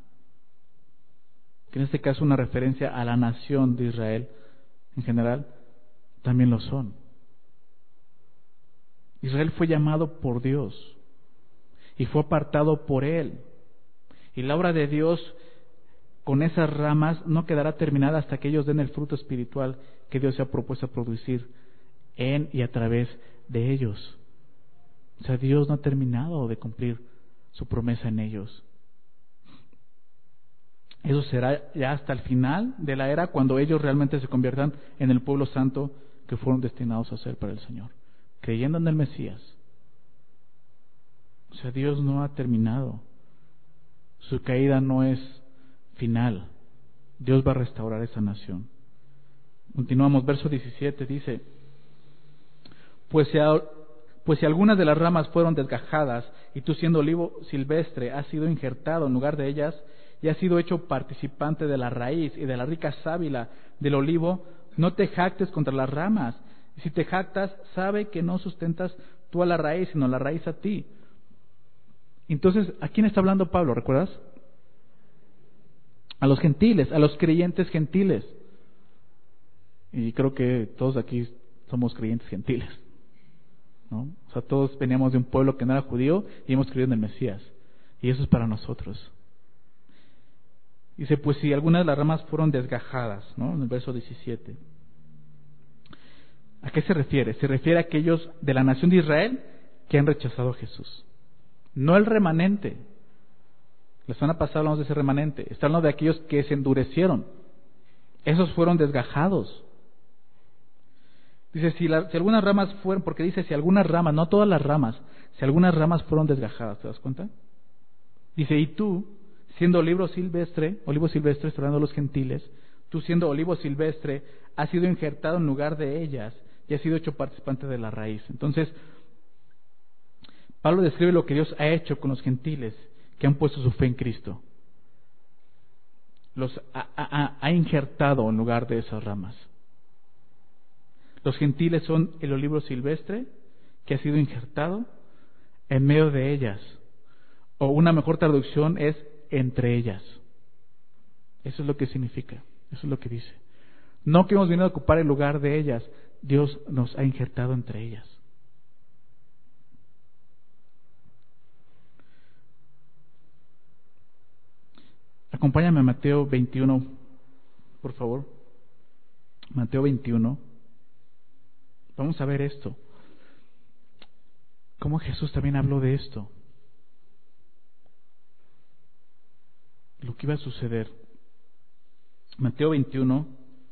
que en este caso es una referencia a la nación de Israel en general, también lo son. Israel fue llamado por Dios y fue apartado por Él. Y la obra de Dios con esas ramas no quedará terminada hasta que ellos den el fruto espiritual que Dios se ha propuesto a producir en y a través de ellos. O sea, Dios no ha terminado de cumplir su promesa en ellos. Eso será ya hasta el final de la era, cuando ellos realmente se conviertan en el pueblo santo que fueron destinados a ser para el Señor, creyendo en el Mesías. O sea, Dios no ha terminado. Su caída no es final. Dios va a restaurar esa nación. Continuamos, verso 17 dice, pues si algunas de las ramas fueron desgajadas y tú, siendo olivo silvestre, has sido injertado en lugar de ellas y has sido hecho participante de la raíz y de la rica sábila del olivo, no te jactes contra las ramas. Y si te jactas, sabe que no sustentas tú a la raíz, sino la raíz a ti. Entonces, ¿a quién está hablando Pablo? ¿Recuerdas? A los gentiles, a los creyentes gentiles. Y creo que todos aquí somos creyentes gentiles, ¿no? O sea, todos veníamos de un pueblo que no era judío y hemos creído en el Mesías. Y eso es para nosotros. Dice, pues si algunas de las ramas fueron desgajadas, ¿no? En el verso 17. ¿A qué se refiere? Se refiere a aquellos de la nación de Israel que han rechazado a Jesús. No el remanente. La semana pasada hablamos de ese remanente. Está hablando de aquellos que se endurecieron. Esos fueron desgajados. Dice, si algunas ramas fueron, porque dice si algunas ramas, no todas las ramas, si algunas ramas fueron desgajadas, ¿te das cuenta? Dice, y tú, siendo olivo silvestre, estoy hablando de los gentiles, tú siendo olivo silvestre, has sido injertado en lugar de ellas y has sido hecho participante de la raíz. Entonces, Pablo describe lo que Dios ha hecho con los gentiles que han puesto su fe en Cristo. Los ha injertado en lugar de esas ramas. Los gentiles son el olivo silvestre que ha sido injertado en medio de ellas. O una mejor traducción es entre ellas. Eso es lo que significa. Eso es lo que dice. No que hemos venido a ocupar el lugar de ellas. Dios nos ha injertado entre ellas. Acompáñame a Mateo 21, por favor. Mateo 21. Vamos a ver esto. Cómo Jesús también habló de esto. Lo que iba a suceder. Mateo 21.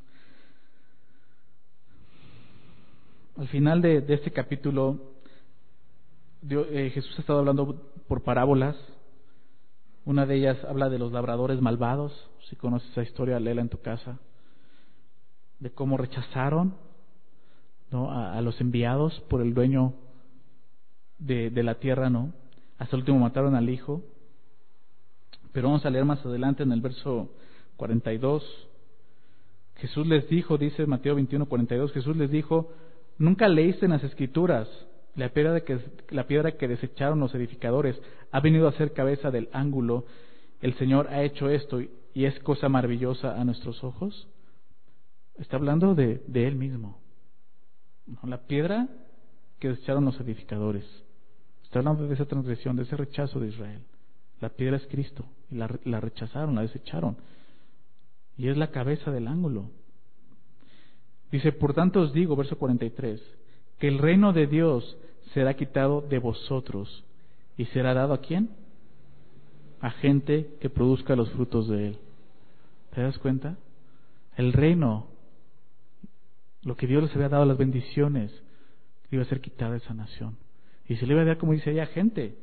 Al final de este capítulo, Jesús ha estado hablando por parábolas. Una de ellas habla de los labradores malvados. Si conoces esa historia, léela en tu casa. De cómo rechazaron, ¿no?, a los enviados por el dueño de la tierra, ¿no? Hasta el último mataron al hijo. Pero vamos a leer más adelante en el verso 42. Jesús les dijo, dice Mateo 21, 42, Jesús les dijo: ¿nunca leíste en las Escrituras la piedra que desecharon los edificadores ha venido a ser cabeza del ángulo? El Señor ha hecho esto y es cosa maravillosa a nuestros ojos. Está hablando de Él mismo, ¿no? La piedra que desecharon los edificadores. Está hablando de esa transgresión, de ese rechazo de Israel. La piedra es Cristo y la rechazaron, la desecharon. Y es la cabeza del ángulo. Dice: por tanto os digo, verso 43, que el reino de Dios será quitado de vosotros y será dado ¿a quién? A gente que produzca los frutos de él. ¿Te das cuenta? El reino, lo que Dios les había dado, las bendiciones, iba a ser quitada de esa nación. Y se le iba a dar, como dice ahí, a gente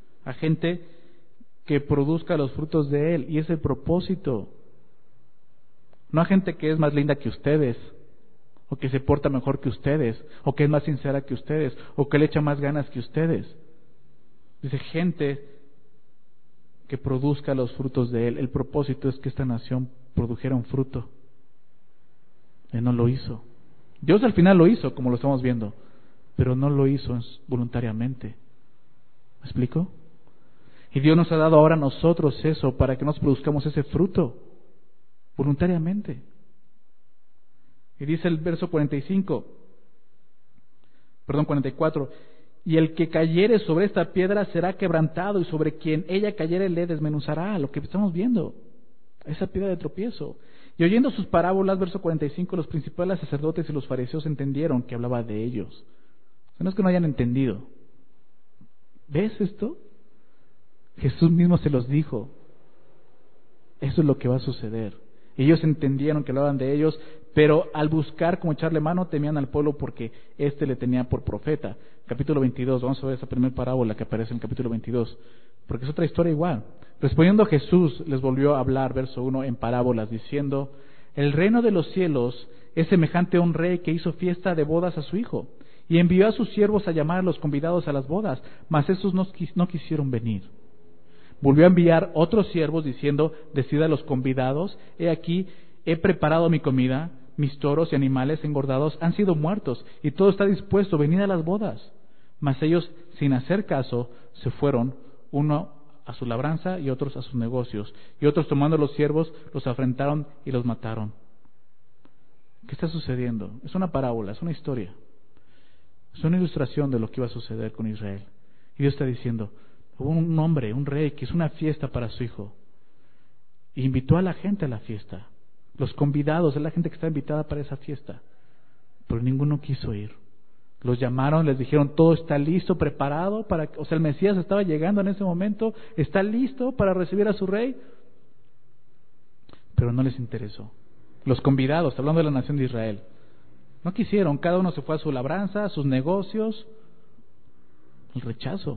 que produzca los frutos de él. Y es el propósito. No a gente que es más linda que ustedes, o que se porta mejor que ustedes, o que es más sincera que ustedes, o que le echa más ganas que ustedes. Dice gente que produzca los frutos de él. El propósito es que esta nación produjera un fruto. Él no lo hizo. Dios al final lo hizo, como lo estamos viendo, pero no lo hizo voluntariamente. ¿Me explico? Y Dios nos ha dado ahora a nosotros eso para que nos produzcamos ese fruto voluntariamente. Y dice el verso 44, y el que cayere sobre esta piedra será quebrantado, y sobre quien ella cayere le desmenuzará. Lo que estamos viendo, esa piedra de tropiezo. Y oyendo sus parábolas, verso 45, los principales sacerdotes y los fariseos entendieron que hablaba de ellos. O sea, no es que no hayan entendido. ¿Ves esto? Jesús mismo se los dijo. Eso es lo que va a suceder. Ellos entendieron que hablaban de ellos, pero al buscar cómo echarle mano, temían al pueblo porque éste le tenía por profeta. Capítulo 22, vamos a ver esa primera parábola que aparece en el capítulo 22, porque es otra historia igual. Respondiendo Jesús les volvió a hablar, verso 1, en parábolas, diciendo: el reino de los cielos es semejante a un rey que hizo fiesta de bodas a su hijo, y envió a sus siervos a llamar a los convidados a las bodas, mas esos no quisieron venir. Volvió a enviar otros siervos diciendo: decid a los convidados, he aquí, he preparado mi comida, mis toros y animales engordados han sido muertos, y todo está dispuesto, venid a las bodas. Mas ellos, sin hacer caso, se fueron, uno a su labranza y otros a sus negocios, y otros, tomando los siervos, los afrentaron y los mataron. ¿Qué está sucediendo? Es una parábola, es una historia, es una ilustración de lo que iba a suceder con Israel. Y Dios está diciendo: hubo un hombre, un rey, que hizo una fiesta para su hijo, e invitó a la gente a la fiesta. Los convidados, es la gente que está invitada para esa fiesta, pero ninguno quiso ir. Los llamaron, les dijeron: todo está listo, preparado para, o sea, el Mesías estaba llegando en ese momento, está listo para recibir a su rey, pero no les interesó. Los convidados, hablando de la nación de Israel, no quisieron, cada uno se fue a su labranza, a sus negocios. El rechazo.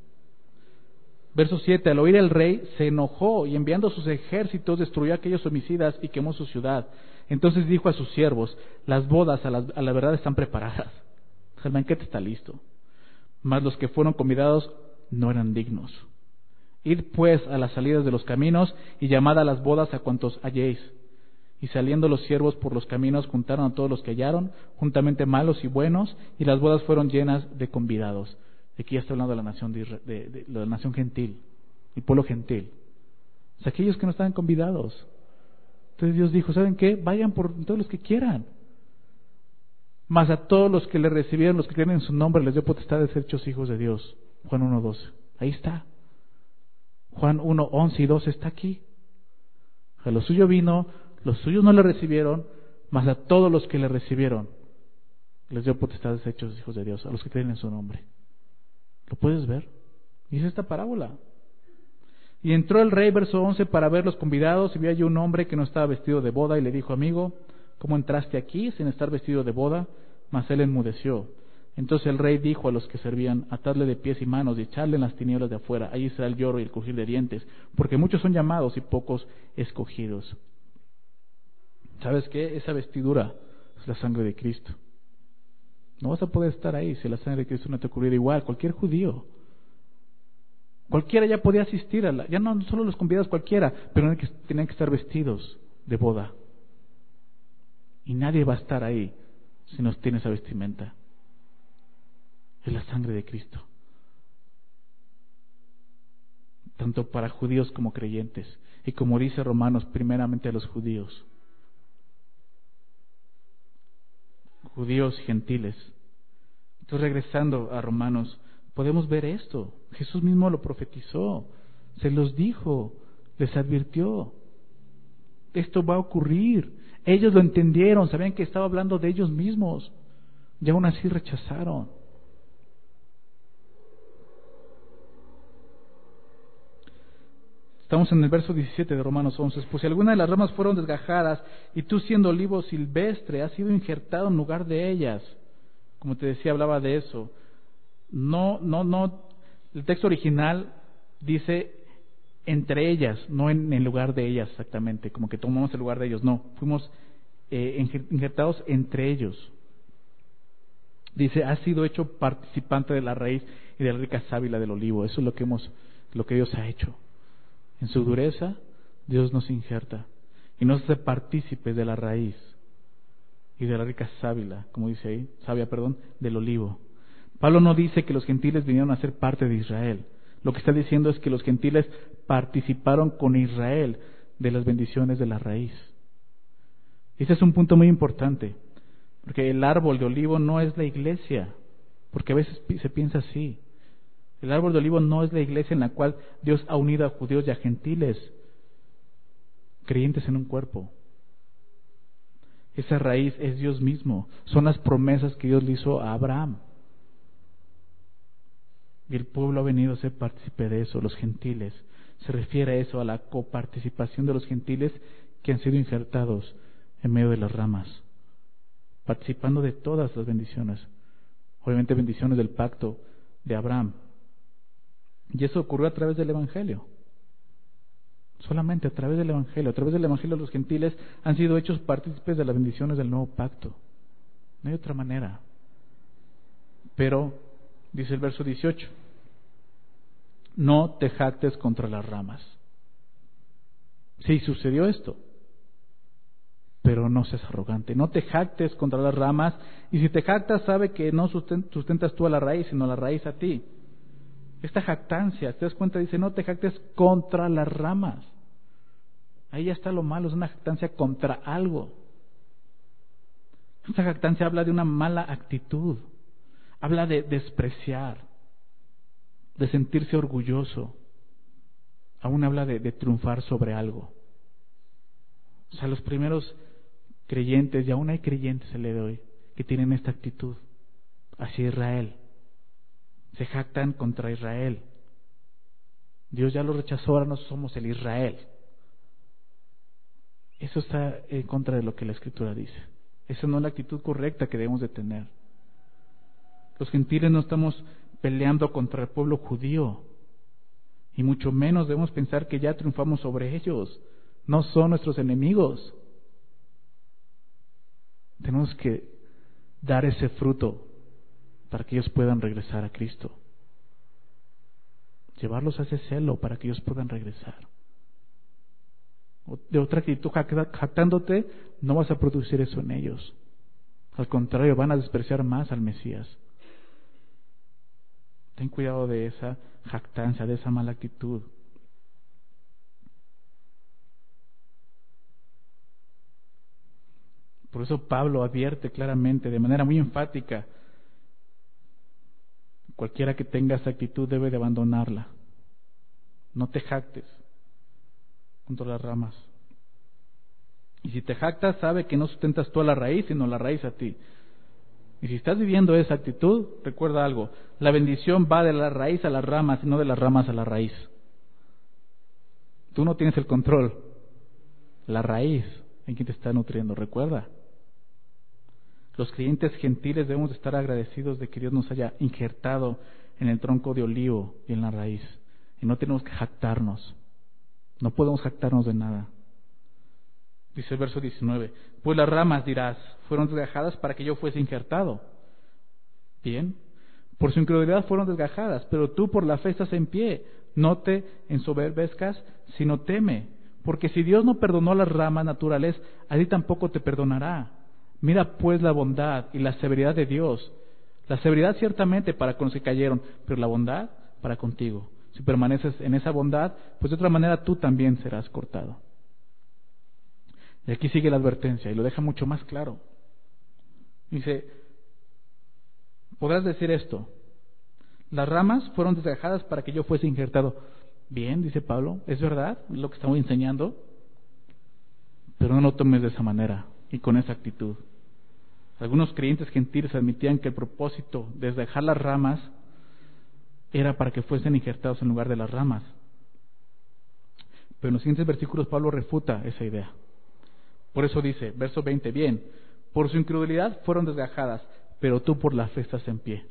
Verso 7, al oír el rey se enojó y enviando sus ejércitos destruyó a aquellos homicidas y quemó su ciudad. Entonces dijo a sus siervos: las bodas a la verdad están preparadas, el banquete está listo, mas los que fueron convidados no eran dignos. Id pues a las salidas de los caminos y llamad a las bodas a cuantos halléis. Y saliendo los siervos por los caminos juntaron a todos los que hallaron, juntamente malos y buenos, y las bodas fueron llenas de convidados. Aquí ya está hablando de la nación de la nación gentil, el pueblo gentil. O sea, aquellos que no estaban convidados. Entonces Dios dijo, ¿saben qué? Vayan por todos los que quieran. Mas a todos los que le recibieron, los que creen en su nombre, les dio potestad de ser hechos hijos de Dios. Juan 1:12. Ahí está. Juan 1:11 y 12 está aquí. A lo suyo vino, los suyos no le recibieron, mas a todos los que le recibieron, les dio potestad de ser hechos hijos de Dios, a los que creen en su nombre. ¿Lo puedes ver? Y es esta parábola. Y entró el rey, verso 11, para ver los convidados, y vio allí un hombre que no estaba vestido de boda, y le dijo, amigo, ¿cómo entraste aquí sin estar vestido de boda? Mas él enmudeció. Entonces el rey dijo a los que servían, atadle de pies y manos y echarle en las tinieblas de afuera, allí será el lloro y el crujir de dientes, porque muchos son llamados y pocos escogidos. ¿Sabes qué? Esa vestidura es la sangre de Cristo. No vas a poder estar ahí si la sangre de Cristo no te cubriera igual. Cualquier judío, cualquiera ya podía asistir ya no solo los convidados, cualquiera, pero tenían que estar vestidos de boda. Y nadie va a estar ahí si no tiene esa vestimenta. Es la sangre de Cristo. Tanto para judíos como creyentes. Y como dice Romanos, primeramente a los judíos. Judíos y gentiles. Entonces, regresando a Romanos, podemos ver esto. Jesús mismo lo profetizó, se los dijo, les advirtió. Esto va a ocurrir. Ellos lo entendieron, sabían que estaba hablando de ellos mismos, y aún así rechazaron. Estamos en el verso 17 de Romanos 11. Pues si alguna de las ramas fueron desgajadas, y tú siendo olivo silvestre, has sido injertado en lugar de ellas. Como te decía, hablaba de eso. No. El texto original dice entre ellas, no en lugar de ellas exactamente, como que tomamos el lugar de ellos. No, fuimos injertados entre ellos. Dice, has sido hecho participante de la raíz y de la rica sábila del olivo. Eso es lo que Dios ha hecho. En su dureza, Dios nos injerta y nos hace partícipes de la raíz y de la rica sábila, como dice ahí, del olivo. Pablo no dice que los gentiles vinieron a ser parte de Israel. Lo que está diciendo es que los gentiles participaron con Israel de las bendiciones de la raíz. Ese es un punto muy importante, porque el árbol de olivo no es la iglesia, porque a veces se piensa así. El árbol de olivo no es la iglesia en la cual Dios ha unido a judíos y a gentiles, creyentes en un cuerpo. Esa raíz es Dios mismo, son las promesas que Dios le hizo a Abraham. Y el pueblo ha venido a ser partícipe de eso, los gentiles. Se refiere a eso, a la coparticipación de los gentiles que han sido injertados en medio de las ramas, participando de todas las bendiciones, obviamente bendiciones del pacto de Abraham. Y eso ocurrió a través del Evangelio. Solamente a través del Evangelio. A través del Evangelio los gentiles han sido hechos partícipes de las bendiciones del nuevo pacto. No hay otra manera. Pero, dice el verso 18, no te jactes contra las ramas. Sí, sucedió esto, pero no seas arrogante. No te jactes contra las ramas, y si te jactas, sabe que no sustentas tú a la raíz, sino la raíz a ti. Esta jactancia, ¿te das cuenta? Dice, no te jactes contra las ramas. Ahí ya está lo malo, es una jactancia contra algo. Esta jactancia habla de una mala actitud, habla de despreciar, de sentirse orgulloso, aún habla de triunfar sobre algo. O sea, los primeros creyentes, y aún hay creyentes el día de hoy, que tienen esta actitud hacia Israel. Se jactan contra Israel. Dios ya lo rechazó, ahora no somos el Israel. Eso está en contra de lo que la Escritura dice. Esa no es la actitud correcta que debemos de tener. Los gentiles no estamos peleando contra el pueblo judío, y mucho menos debemos pensar que ya triunfamos sobre ellos. No son nuestros enemigos. Tenemos que dar ese fruto para que ellos puedan regresar a Cristo. Llevarlos a ese celo para que ellos puedan regresar. De otra actitud, jactándote, no vas a producir eso en ellos. Al contrario, van a despreciar más al Mesías. Ten cuidado de esa jactancia, de esa mala actitud. Por eso Pablo advierte claramente, de manera muy enfática, cualquiera que tenga esa actitud debe de abandonarla. No te jactes junto a las ramas. Y si te jactas, sabe que no sustentas tú a la raíz, sino la raíz a ti. Y si estás viviendo esa actitud, recuerda algo, la bendición va de la raíz a las ramas y no de las ramas a la raíz. Tú no tienes el control. La raíz en quien te está nutriendo, recuerda. Los creyentes gentiles debemos de estar agradecidos de que Dios nos haya injertado en el tronco de olivo y en la raíz. Y no tenemos que jactarnos. No podemos jactarnos de nada. Dice el verso 19, pues las ramas, dirás, fueron desgajadas para que yo fuese injertado. Bien, por su incredulidad fueron desgajadas, pero tú por la fe estás en pie. No te ensoberbezcas, sino teme, porque si Dios no perdonó a las ramas naturales, a ti tampoco te perdonará. Mira pues la bondad y la severidad de Dios. La severidad ciertamente para con los que cayeron, pero la bondad para contigo. Si permaneces en esa bondad, pues de otra manera tú también serás cortado. Y aquí sigue la advertencia y lo deja mucho más claro. Dice, podrás decir esto, las ramas fueron desgajadas para que yo fuese injertado. Bien, dice Pablo, es verdad, es lo que estamos enseñando, pero no lo tomes de esa manera y con esa actitud. Algunos creyentes gentiles admitían que el propósito de desgajar las ramas era para que fuesen injertados en lugar de las ramas. Pero en los siguientes versículos Pablo refuta esa idea. Por eso dice, verso 20, bien, por su incredulidad fueron desgajadas, pero tú por la fe estás en pie.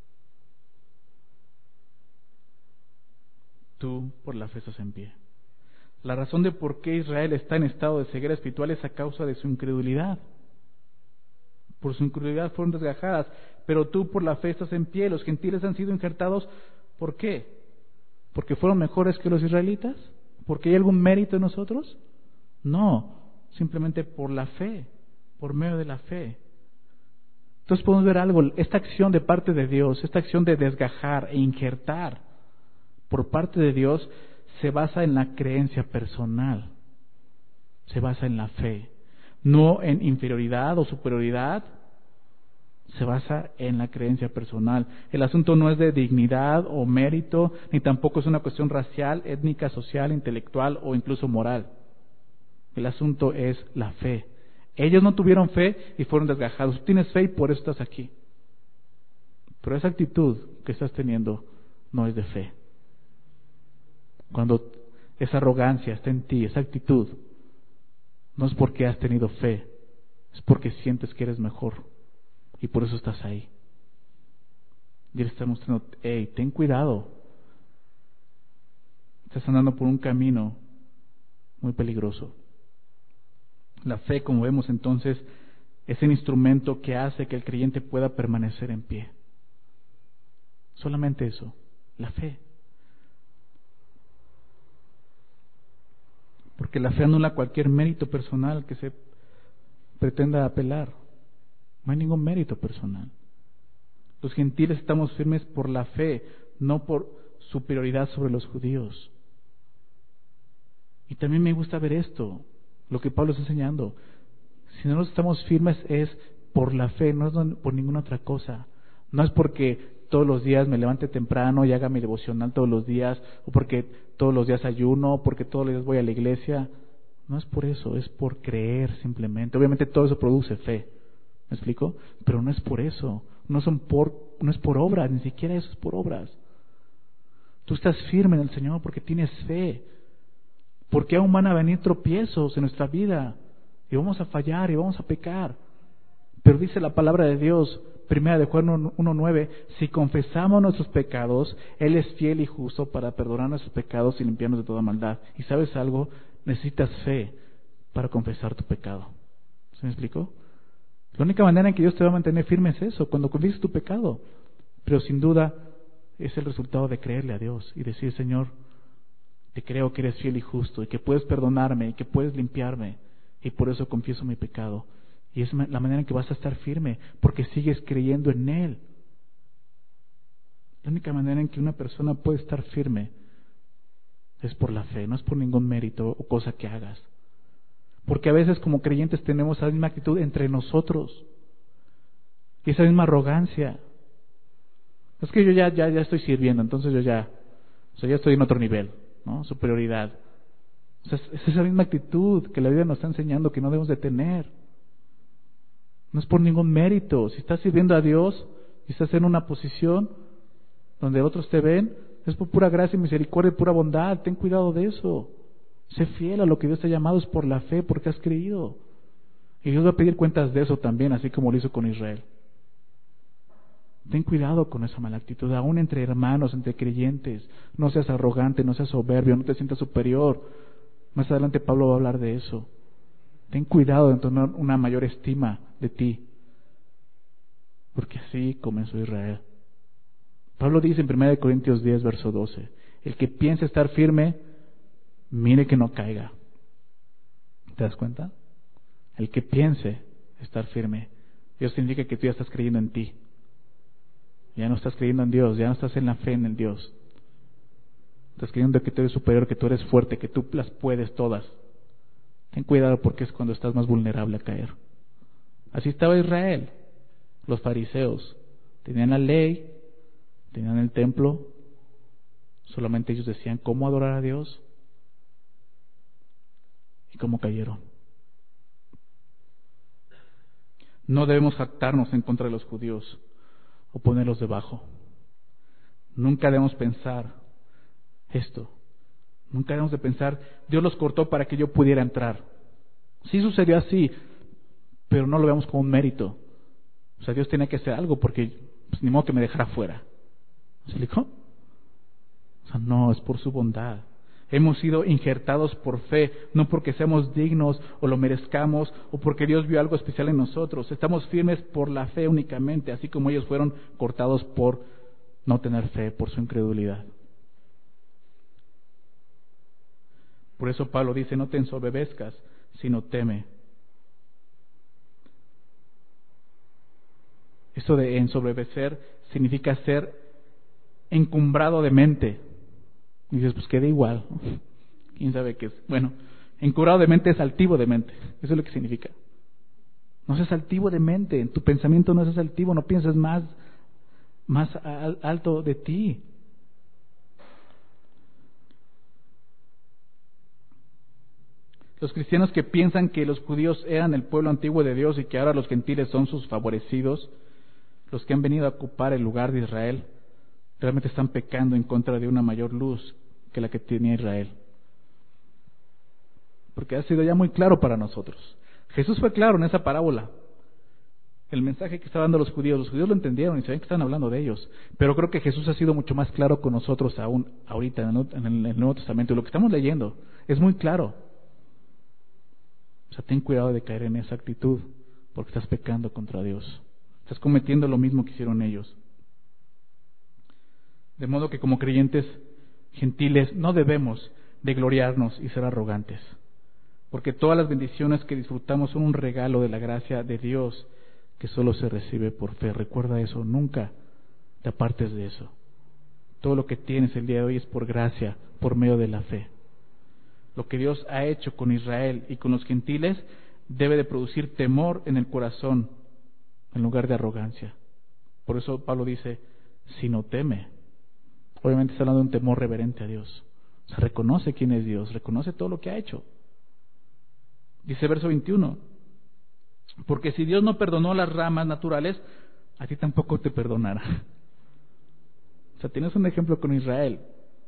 Tú por la fe estás en pie. La razón de por qué Israel está en estado de ceguera espiritual es a causa de su incredulidad. Por su incredulidad fueron desgajadas, pero tú por la fe estás en pie. Los gentiles han sido injertados, ¿por qué? ¿Porque fueron mejores que los israelitas? ¿Porque hay algún mérito en nosotros? No, simplemente por la fe, por medio de la fe. Entonces podemos ver algo, esta acción de parte de Dios, esta acción de desgajar e injertar por parte de Dios se basa en la creencia personal, se basa en la fe, no en inferioridad o superioridad, se basa en la creencia personal. El asunto no es de dignidad o mérito, ni tampoco es una cuestión racial, étnica, social, intelectual o incluso moral. El asunto es la fe. Ellos no tuvieron fe y fueron desgajados. Tú tienes fe y por eso estás aquí. Pero esa actitud que estás teniendo no es de fe. Cuando esa arrogancia está en ti, esa actitud, no es porque has tenido fe, es porque sientes que eres mejor y por eso estás ahí. Y Él está mostrando, hey, ten cuidado. Estás andando por un camino muy peligroso. La fe, como vemos entonces, es el instrumento que hace que el creyente pueda permanecer en pie. Solamente eso, la fe. Porque la fe anula cualquier mérito personal que se pretenda apelar. No hay ningún mérito personal. Los gentiles estamos firmes por la fe, no por superioridad sobre los judíos. Y también me gusta ver esto, lo que Pablo está enseñando. Si no nos estamos firmes es por la fe, no es por ninguna otra cosa. No es porque todos los días me levante temprano y haga mi devocional todos los días, o porque todos los días ayuno, o porque todos los días voy a la iglesia. No es por eso, es por creer simplemente. Obviamente todo eso produce fe, ¿me explico? Pero no es por eso, no es por obras, ni siquiera eso es por obras. Tú estás firme en el Señor porque tienes fe. Porque aún van a venir tropiezos en nuestra vida y vamos a fallar y vamos a pecar. Pero dice la palabra de Dios, 1 de Juan 1:9, si confesamos nuestros pecados, Él es fiel y justo para perdonar nuestros pecados y limpiarnos de toda maldad. Y ¿sabes algo? Necesitas fe para confesar tu pecado. ¿Se me explicó? La única manera en que Dios te va a mantener firme es eso, cuando confieses tu pecado. Pero sin duda es el resultado de creerle a Dios y decir, Señor, te creo que eres fiel y justo y que puedes perdonarme y que puedes limpiarme y por eso confieso mi pecado. Y es la manera en que vas a estar firme porque sigues creyendo en Él. La única manera en que una persona puede estar firme es por la fe, no es por ningún mérito o cosa que hagas. Porque a veces como creyentes tenemos esa misma actitud entre nosotros. Y esa misma arrogancia. Es que yo ya estoy sirviendo, entonces ya estoy en otro nivel, ¿no? Superioridad. O sea, es esa misma actitud que la Biblia nos está enseñando que no debemos de tener. No es por ningún mérito. Si estás sirviendo a Dios y estás en una posición donde otros te ven, es por pura gracia y misericordia y pura bondad. Ten cuidado de eso. Sé fiel a lo que Dios te ha llamado, es por la fe, porque has creído. Y Dios va a pedir cuentas de eso también, así como lo hizo con Israel. Ten cuidado con esa mala actitud, aún entre hermanos, entre creyentes. No seas arrogante, no seas soberbio, no te sientas superior. Más adelante Pablo va a hablar de eso. Ten cuidado de tener una mayor estima de ti, porque así comenzó Israel. Pablo dice en 1 Corintios 10, verso 12, el que piense estar firme, mire que no caiga. ¿Te das cuenta? El que piense estar firme, Dios significa que tú ya estás creyendo en ti. Ya no estás creyendo en Dios, ya no estás en la fe en el Dios. Estás creyendo que tú eres superior, que tú eres fuerte, que tú las puedes todas. Ten cuidado porque es cuando estás más vulnerable a caer. Así estaba Israel. Los fariseos tenían la ley, tenían el templo, solamente ellos decían cómo adorar a Dios y cómo cayeron. No debemos jactarnos en contra de los judíos o ponerlos debajo. Nunca debemos pensar esto. Nunca debemos de pensar, Dios los cortó para que yo pudiera entrar. Sí sucedió así, pero no lo vemos como un mérito. O sea, Dios tenía que hacer algo porque pues, ni modo que me dejara fuera. ¿Se explicó? O sea, no, es por su bondad. Hemos sido injertados por fe, no porque seamos dignos o lo merezcamos o porque Dios vio algo especial en nosotros. Estamos firmes por la fe únicamente, así como ellos fueron cortados por no tener fe, por su incredulidad. Por eso Pablo dice, no te ensoberbezcas, sino teme. Esto de ensoberbecer significa ser encumbrado de mente. Y dices, pues queda igual. ¿Quién sabe qué es? Bueno, encumbrado de mente es altivo de mente. Eso es lo que significa. No seas altivo de mente. En tu pensamiento no seas altivo. No pienses más alto de ti. Los cristianos que piensan que los judíos eran el pueblo antiguo de Dios y que ahora los gentiles son sus favorecidos, los que han venido a ocupar el lugar de Israel, realmente están pecando en contra de una mayor luz que la que tenía Israel. Porque ha sido ya muy claro para nosotros. Jesús fue claro en esa parábola. El mensaje que estaba dando los judíos lo entendieron y saben que están hablando de ellos. Pero creo que Jesús ha sido mucho más claro con nosotros aún ahorita en el Nuevo Testamento. Y lo que estamos leyendo es muy claro. O sea, ten cuidado de caer en esa actitud porque estás pecando contra Dios. Estás cometiendo lo mismo que hicieron ellos. De modo que como creyentes gentiles no debemos de gloriarnos y ser arrogantes, porque todas las bendiciones que disfrutamos son un regalo de la gracia de Dios que solo se recibe por fe. Recuerda eso, nunca te apartes de eso. Todo lo que tienes el día de hoy es por gracia, por medio de la fe. Lo que Dios ha hecho con Israel y con los gentiles debe de producir temor en el corazón en lugar de arrogancia. Por eso Pablo dice, si no teme. Obviamente está hablando de un temor reverente a Dios. O sea, reconoce quién es Dios, reconoce todo lo que ha hecho. Dice verso 21, porque si Dios no perdonó las ramas naturales, a ti tampoco te perdonará. O sea, tienes un ejemplo con Israel.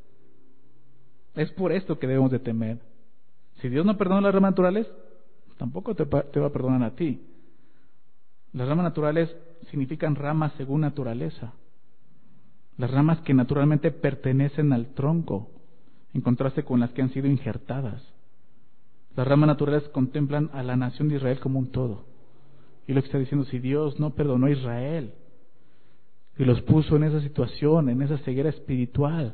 Es por esto que debemos de temer. Si Dios no perdonó las ramas naturales, tampoco te va a perdonar a ti. Las ramas naturales significan ramas según naturaleza. Las ramas que naturalmente pertenecen al tronco, en contraste con las que han sido injertadas. Las ramas naturales contemplan a la nación de Israel como un todo. Y lo que está diciendo, si Dios no perdonó a Israel y los puso en esa situación, en esa ceguera espiritual,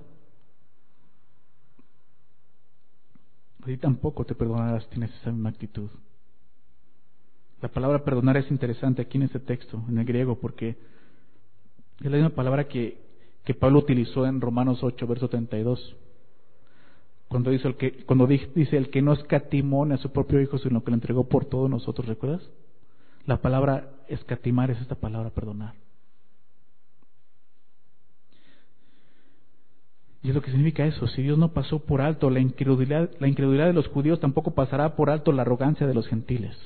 a ti tampoco te perdonarás si tienes esa misma actitud. La palabra perdonar es interesante aquí en este texto, en el griego, porque es la misma palabra que Pablo utilizó en Romanos 8, verso 32, Cuando dice el que no escatimó a su propio Hijo, sino que lo entregó por todos nosotros, ¿recuerdas? La palabra escatimar es esta palabra perdonar. Y es lo que significa eso. Si Dios no pasó por alto la incredulidad de los judíos, tampoco pasará por alto la arrogancia de los gentiles.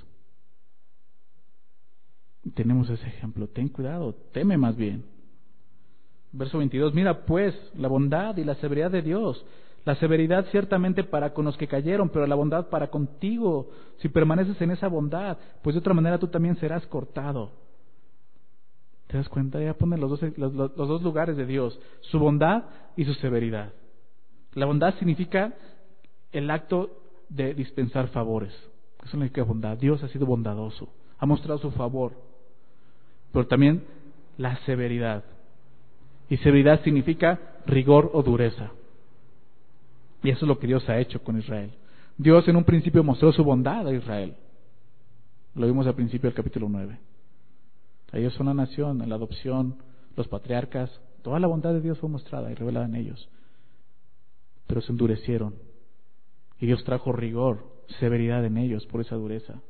Tenemos ese ejemplo. Ten cuidado, teme más bien. Verso 22, mira pues la bondad y la severidad de Dios. La severidad ciertamente para con los que cayeron, pero la bondad para contigo, si permaneces en esa bondad, pues de otra manera tú también serás cortado. ¿Te das cuenta? Ya pone los dos lugares de Dios, su bondad y su severidad. La bondad significa el acto de dispensar favores. Eso significa bondad. Dios ha sido bondadoso, ha mostrado su favor. Pero también la severidad. Y severidad significa rigor o dureza. Y eso es lo que Dios ha hecho con Israel. Dios en un principio mostró su bondad a Israel. Lo vimos al principio del capítulo 9. Ellos son la nación, en la adopción, los patriarcas, toda la bondad de Dios fue mostrada y revelada en ellos. Pero se endurecieron. Y Dios trajo rigor, severidad en ellos por esa dureza.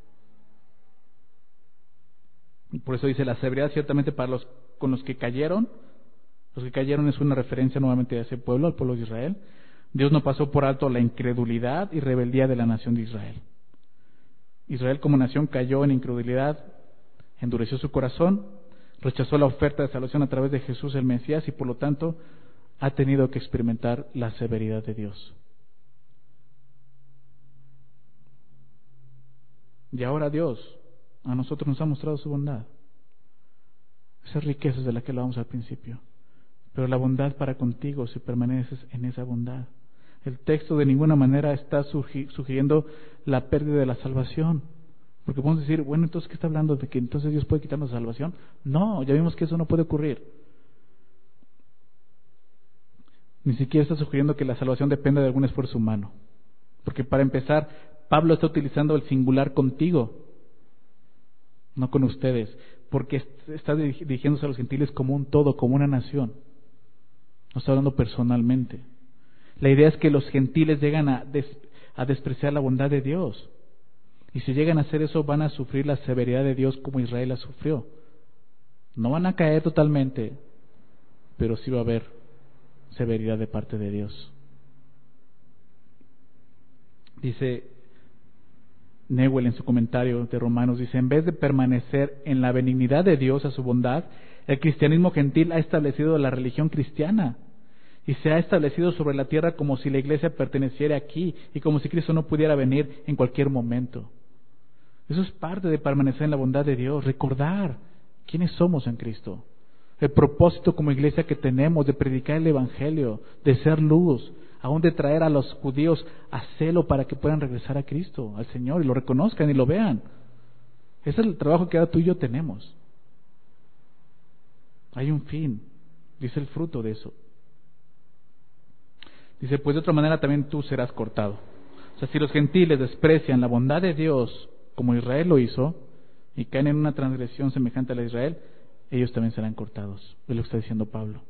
Y por eso dice la severidad ciertamente para con los que cayeron. Los que cayeron es una referencia nuevamente a ese pueblo, al pueblo de Israel. Dios no pasó por alto la incredulidad y rebeldía de la nación de Israel. Israel como nación cayó en incredulidad, endureció su corazón, rechazó la oferta de salvación a través de Jesús el Mesías y por lo tanto ha tenido que experimentar la severidad de Dios. Y ahora Dios a nosotros nos ha mostrado su bondad. Esas riquezas de las que hablábamos al principio. Pero la bondad para contigo si permaneces en esa bondad. El texto de ninguna manera está sugiriendo la pérdida de la salvación. Porque podemos decir, bueno, entonces, ¿qué está hablando? ¿De que entonces Dios puede quitarnos la salvación? No, ya vimos que eso no puede ocurrir. Ni siquiera está sugiriendo que la salvación dependa de algún esfuerzo humano. Porque para empezar, Pablo está utilizando el singular contigo, no con ustedes. Porque está dirigiéndose a los gentiles como un todo, como una nación. No está hablando personalmente. La idea es que los gentiles llegan a despreciar la bondad de Dios. Y si llegan a hacer eso, van a sufrir la severidad de Dios como Israel la sufrió. No van a caer totalmente, pero sí va a haber severidad de parte de Dios. Dice Newell en su comentario de Romanos, dice, en vez de permanecer en la benignidad de Dios a su bondad, el cristianismo gentil ha establecido la religión cristiana y se ha establecido sobre la tierra como si la iglesia perteneciera aquí y como si Cristo no pudiera venir en cualquier momento. Eso es parte de permanecer en la bondad de Dios, recordar quiénes somos en Cristo, el propósito como iglesia que tenemos de predicar el Evangelio, de ser luz, aún de traer a los judíos a celo para que puedan regresar a Cristo, al Señor, y lo reconozcan y lo vean. Ese es el trabajo que ahora tú y yo tenemos. Hay un fin, dice el fruto de eso. Dice, pues de otra manera también tú serás cortado. O sea, si los gentiles desprecian la bondad de Dios como Israel lo hizo y caen en una transgresión semejante a la de Israel, ellos también serán cortados. Es lo que está diciendo Pablo.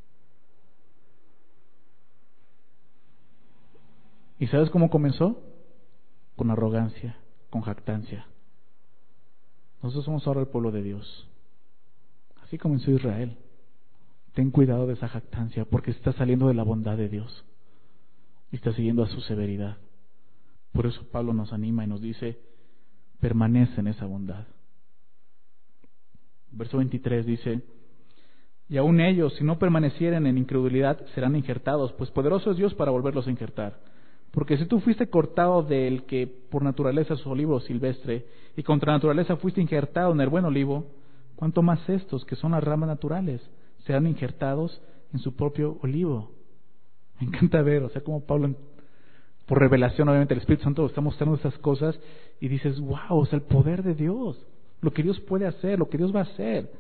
¿Y sabes cómo comenzó? Con arrogancia, con jactancia. Nosotros somos ahora el pueblo de Dios. Así comenzó Israel. Ten cuidado de esa jactancia porque está saliendo de la bondad de Dios y está siguiendo a su severidad. Por eso Pablo nos anima y nos dice, permanece en esa bondad. Verso 23 dice, y aún ellos, si no permanecieren en incredulidad, serán injertados, pues poderoso es Dios para volverlos a injertar. Porque si tú fuiste cortado del que por naturaleza es olivo silvestre, y contra naturaleza fuiste injertado en el buen olivo, ¿cuánto más estos, que son las ramas naturales, serán injertados en su propio olivo? Me encanta ver, o sea, como Pablo, por revelación, obviamente el Espíritu Santo está mostrando estas cosas, y dices, wow, o sea, el poder de Dios, lo que Dios puede hacer, lo que Dios va a hacer.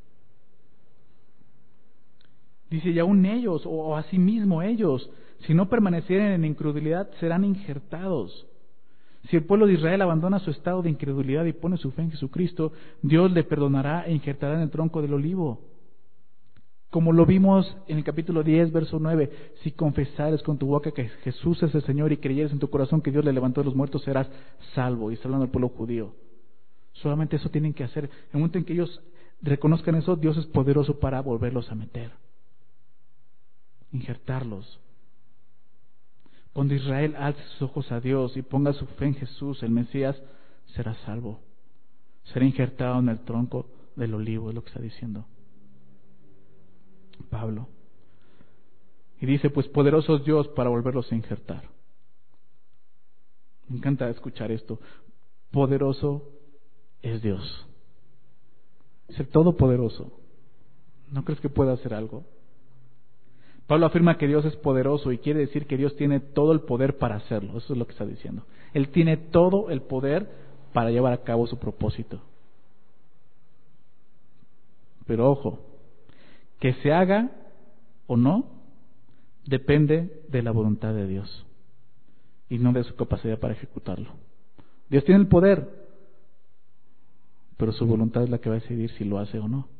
Dice, y aún ellos, o asimismo ellos, si no permanecieren en incredulidad, serán injertados. Si el pueblo de Israel abandona su estado de incredulidad y pone su fe en Jesucristo, Dios le perdonará e injertará en el tronco del olivo. Como lo vimos en el capítulo 10, verso 9, si confesares con tu boca que Jesús es el Señor y creyeres en tu corazón que Dios le levantó de los muertos, serás salvo. Y está hablando del pueblo judío. Solamente eso tienen que hacer. En el momento en que ellos reconozcan eso, Dios es poderoso para volverlos a meter, injertarlos. Cuando Israel alce sus ojos a Dios y ponga su fe en Jesús, el Mesías, será salvo. Será injertado en el tronco del olivo, es lo que está diciendo Pablo. Y dice, pues poderoso es Dios para volverlos a injertar. Me encanta escuchar esto. Poderoso es Dios. Es el Todopoderoso. ¿No crees que pueda hacer algo? Pablo afirma que Dios es poderoso y quiere decir que Dios tiene todo el poder para hacerlo. Eso es lo que está diciendo. Él tiene todo el poder para llevar a cabo su propósito. Pero ojo, que se haga o no depende de la voluntad de Dios y no de su capacidad para ejecutarlo. Dios tiene el poder, pero su voluntad es la que va a decidir si lo hace o no.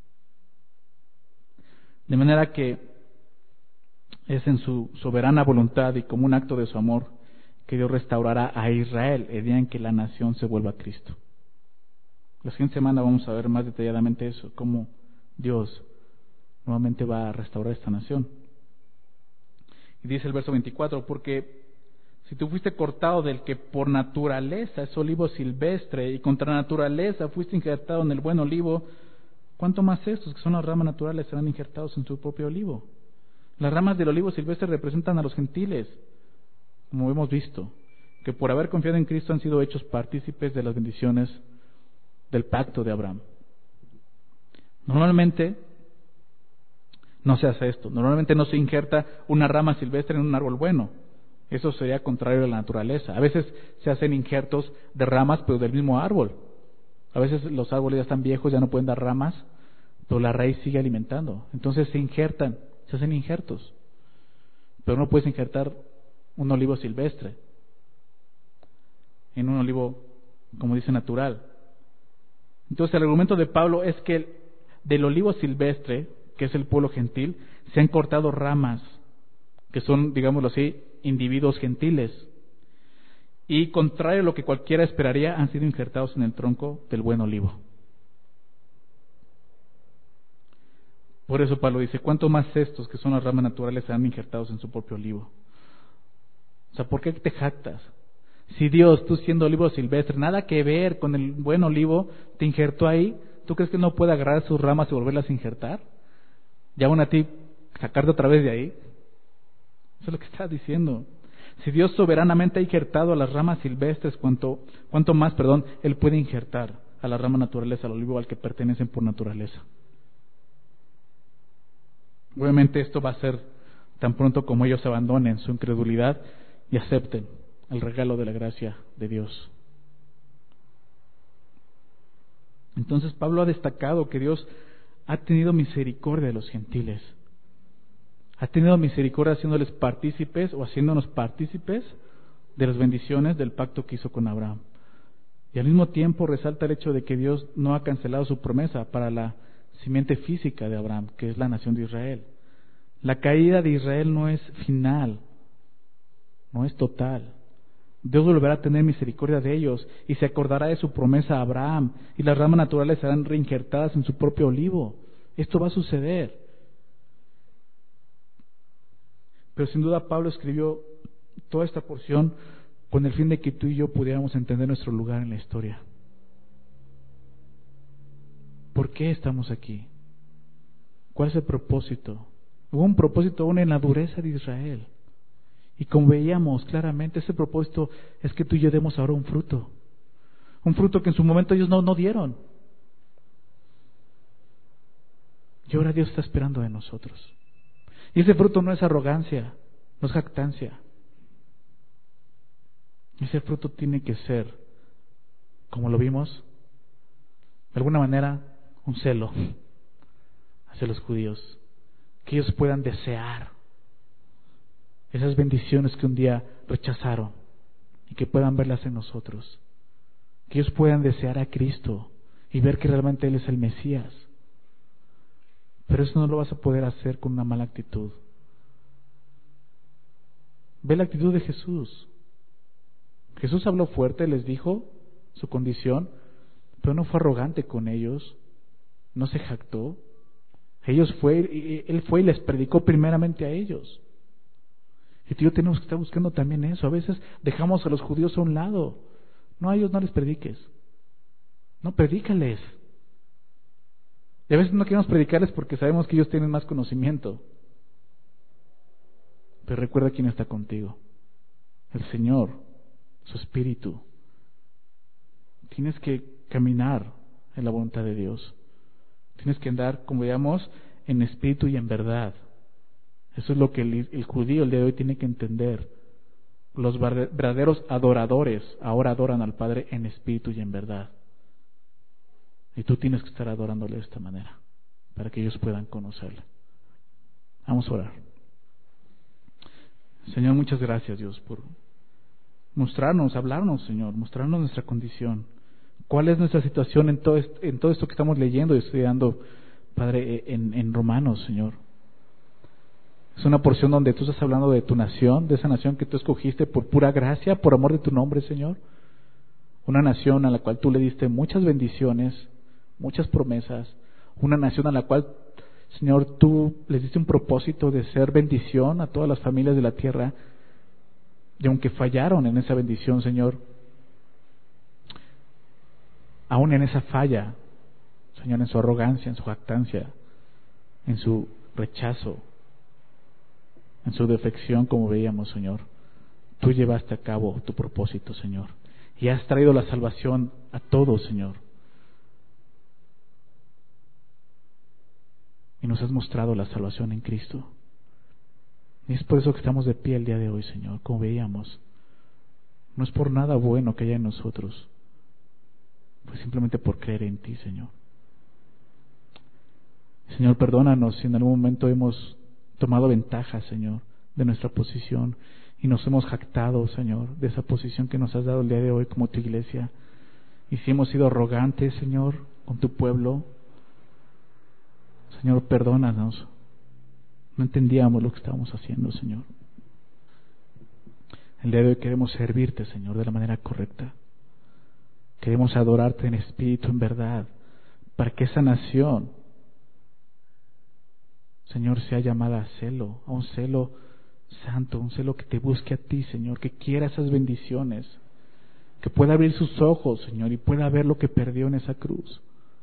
De manera que es en su soberana voluntad y como un acto de su amor que Dios restaurará a Israel el día en que la nación se vuelva a Cristo. La siguiente semana vamos a ver más detalladamente eso, cómo Dios nuevamente va a restaurar esta nación. Y dice el verso 24, porque si tú fuiste cortado del que por naturaleza es olivo silvestre y contra naturaleza fuiste injertado en el buen olivo, ¿cuánto más estos que son las ramas naturales serán injertados en su propio olivo? Las ramas del olivo silvestre representan a los gentiles, como hemos visto, que por haber confiado en Cristo han sido hechos partícipes de las bendiciones del pacto de Abraham. Normalmente no se hace esto. Normalmente no se injerta una rama silvestre en un árbol bueno. Eso sería contrario a la naturaleza. A veces se hacen injertos de ramas, pero del mismo árbol. A veces los árboles ya están viejos, ya no pueden dar ramas, pero la raíz sigue alimentando. Entonces se injertan, se hacen injertos. Pero no puedes injertar un olivo silvestre en un olivo, como dice, natural. Entonces el argumento de Pablo es que del olivo silvestre, que es el pueblo gentil, se han cortado ramas, que son, digámoslo así, individuos gentiles. Y contrario a lo que cualquiera esperaría, han sido injertados en el tronco del buen olivo. Por eso Pablo dice, ¿cuánto más estos, que son las ramas naturales, serán injertados en su propio olivo? O sea, ¿por qué te jactas? Si Dios, tú siendo olivo silvestre, nada que ver con el buen olivo, te injertó ahí, ¿tú crees que no puede agarrar sus ramas y volverlas a injertar? Y aún a ti, sacarte otra vez de ahí. Eso es lo que está diciendo. Si Dios soberanamente ha injertado a las ramas silvestres, cuanto más, Él puede injertar a las ramas naturales, al olivo al que pertenecen por naturaleza. Obviamente esto va a ser tan pronto como ellos abandonen su incredulidad y acepten el regalo de la gracia de Dios. Entonces Pablo ha destacado que Dios ha tenido misericordia de los gentiles. Ha tenido misericordia haciéndoles partícipes o haciéndonos partícipes de las bendiciones del pacto que hizo con Abraham. Y al mismo tiempo resalta el hecho de que Dios no ha cancelado su promesa para la simiente física de Abraham, que es la nación de Israel. La caída de Israel no es final, no es total. Dios volverá a tener misericordia de ellos y se acordará de su promesa a Abraham, y las ramas naturales serán reinjertadas en su propio olivo. Esto va a suceder. Pero sin duda Pablo escribió toda esta porción con el fin de que tú y yo pudiéramos entender nuestro lugar en la historia. ¿Por qué estamos aquí? ¿Cuál es el propósito? Hubo un propósito aún en la dureza de Israel. Y como veíamos claramente, ese propósito es que tú y yo demos ahora un fruto. Un fruto que en su momento ellos no dieron. Y ahora Dios está esperando de nosotros. Y ese fruto no es arrogancia, no es jactancia. Ese fruto tiene que ser, como lo vimos, de alguna manera, un celo hacia los judíos. Que ellos puedan desear esas bendiciones que un día rechazaron y que puedan verlas en nosotros. Que ellos puedan desear a Cristo y ver que realmente Él es el Mesías. Pero eso no lo vas a poder hacer con una mala actitud. Ve la actitud de Jesús. Jesús habló fuerte, les dijo su condición, pero no fue arrogante con ellos, no se jactó. Él fue y les predicó primeramente a ellos. Y tú y yo tenemos que estar buscando también eso. A veces dejamos a los judíos a un lado. No, a ellos no les prediques. No, predícales. Y a veces no queremos predicarles porque sabemos que ellos tienen más conocimiento. Pero recuerda quién está contigo. El Señor, su Espíritu. Tienes que caminar en la voluntad de Dios. Tienes que andar, como veamos, en espíritu y en verdad. Eso es lo que el judío el día de hoy tiene que entender. Los verdaderos adoradores ahora adoran al Padre en espíritu y en verdad. Y tú tienes que estar adorándole de esta manera, para que ellos puedan conocerle. Vamos a orar. Señor, muchas gracias, Dios, por mostrarnos, hablarnos, Señor, mostrarnos nuestra condición. ¿Cuál es nuestra situación en todo esto que estamos leyendo y estudiando, Padre, en Romanos, Señor? Es una porción donde tú estás hablando de tu nación, de esa nación que tú escogiste por pura gracia, por amor de tu nombre, Señor. Una nación a la cual tú le diste muchas bendiciones, muchas promesas. Una nación a la cual, Señor, tú les diste un propósito de ser bendición a todas las familias de la tierra. Y aunque fallaron en esa bendición, Señor, aún en esa falla, Señor, en su arrogancia, en su jactancia, en su rechazo, en su defección, como veíamos, Señor, tú llevaste a cabo tu propósito, Señor, y has traído la salvación a todos, Señor, y nos has mostrado la salvación en Cristo. Y es por eso que estamos de pie el día de hoy, Señor, como veíamos. No es por nada bueno que haya en nosotros, pues simplemente por creer en ti, Señor. Señor, perdónanos si en algún momento hemos tomado ventaja, Señor, de nuestra posición y nos hemos jactado, Señor, de esa posición que nos has dado el día de hoy como tu iglesia. Y si hemos sido arrogantes, Señor, con tu pueblo, Señor, perdónanos. No entendíamos lo que estábamos haciendo, Señor. El día de hoy queremos servirte, Señor, de la manera correcta. Queremos adorarte en espíritu, en verdad, para que esa nación, Señor, sea llamada a celo, a un celo santo, un celo que te busque a ti, Señor, que quiera esas bendiciones, que pueda abrir sus ojos, Señor, y pueda ver lo que perdió en esa cruz.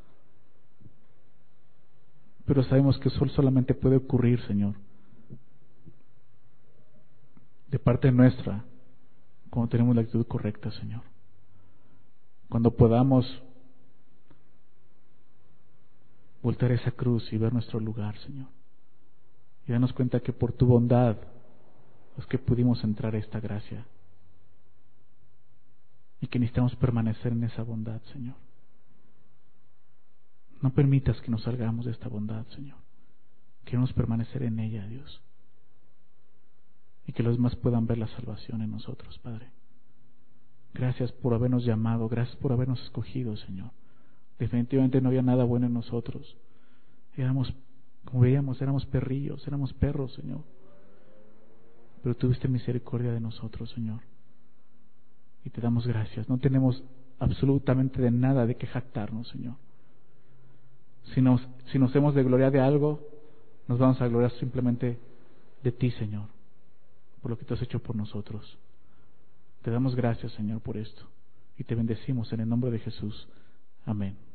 Pero sabemos que eso solamente puede ocurrir, Señor, de parte nuestra, cuando tenemos la actitud correcta, Señor. Cuando podamos voltear esa cruz y ver nuestro lugar, Señor. Y darnos cuenta que por tu bondad es que pudimos entrar a esta gracia. Y que necesitamos permanecer en esa bondad, Señor. No permitas que nos salgamos de esta bondad, Señor. Queremos permanecer en ella, Dios. Y que los demás puedan ver la salvación en nosotros, Padre. Gracias por habernos llamado, gracias por habernos escogido, Señor. Definitivamente no había nada bueno en nosotros. Éramos, como veíamos, éramos perrillos, éramos perros, Señor. Pero tuviste misericordia de nosotros, Señor. Y te damos gracias. No tenemos absolutamente de nada de que jactarnos, Señor. Si nos hemos de gloria de algo, nos vamos a gloriar simplemente de ti, Señor, por lo que tú has hecho por nosotros. Te damos gracias, Señor, por esto. Y te bendecimos en el nombre de Jesús. Amén.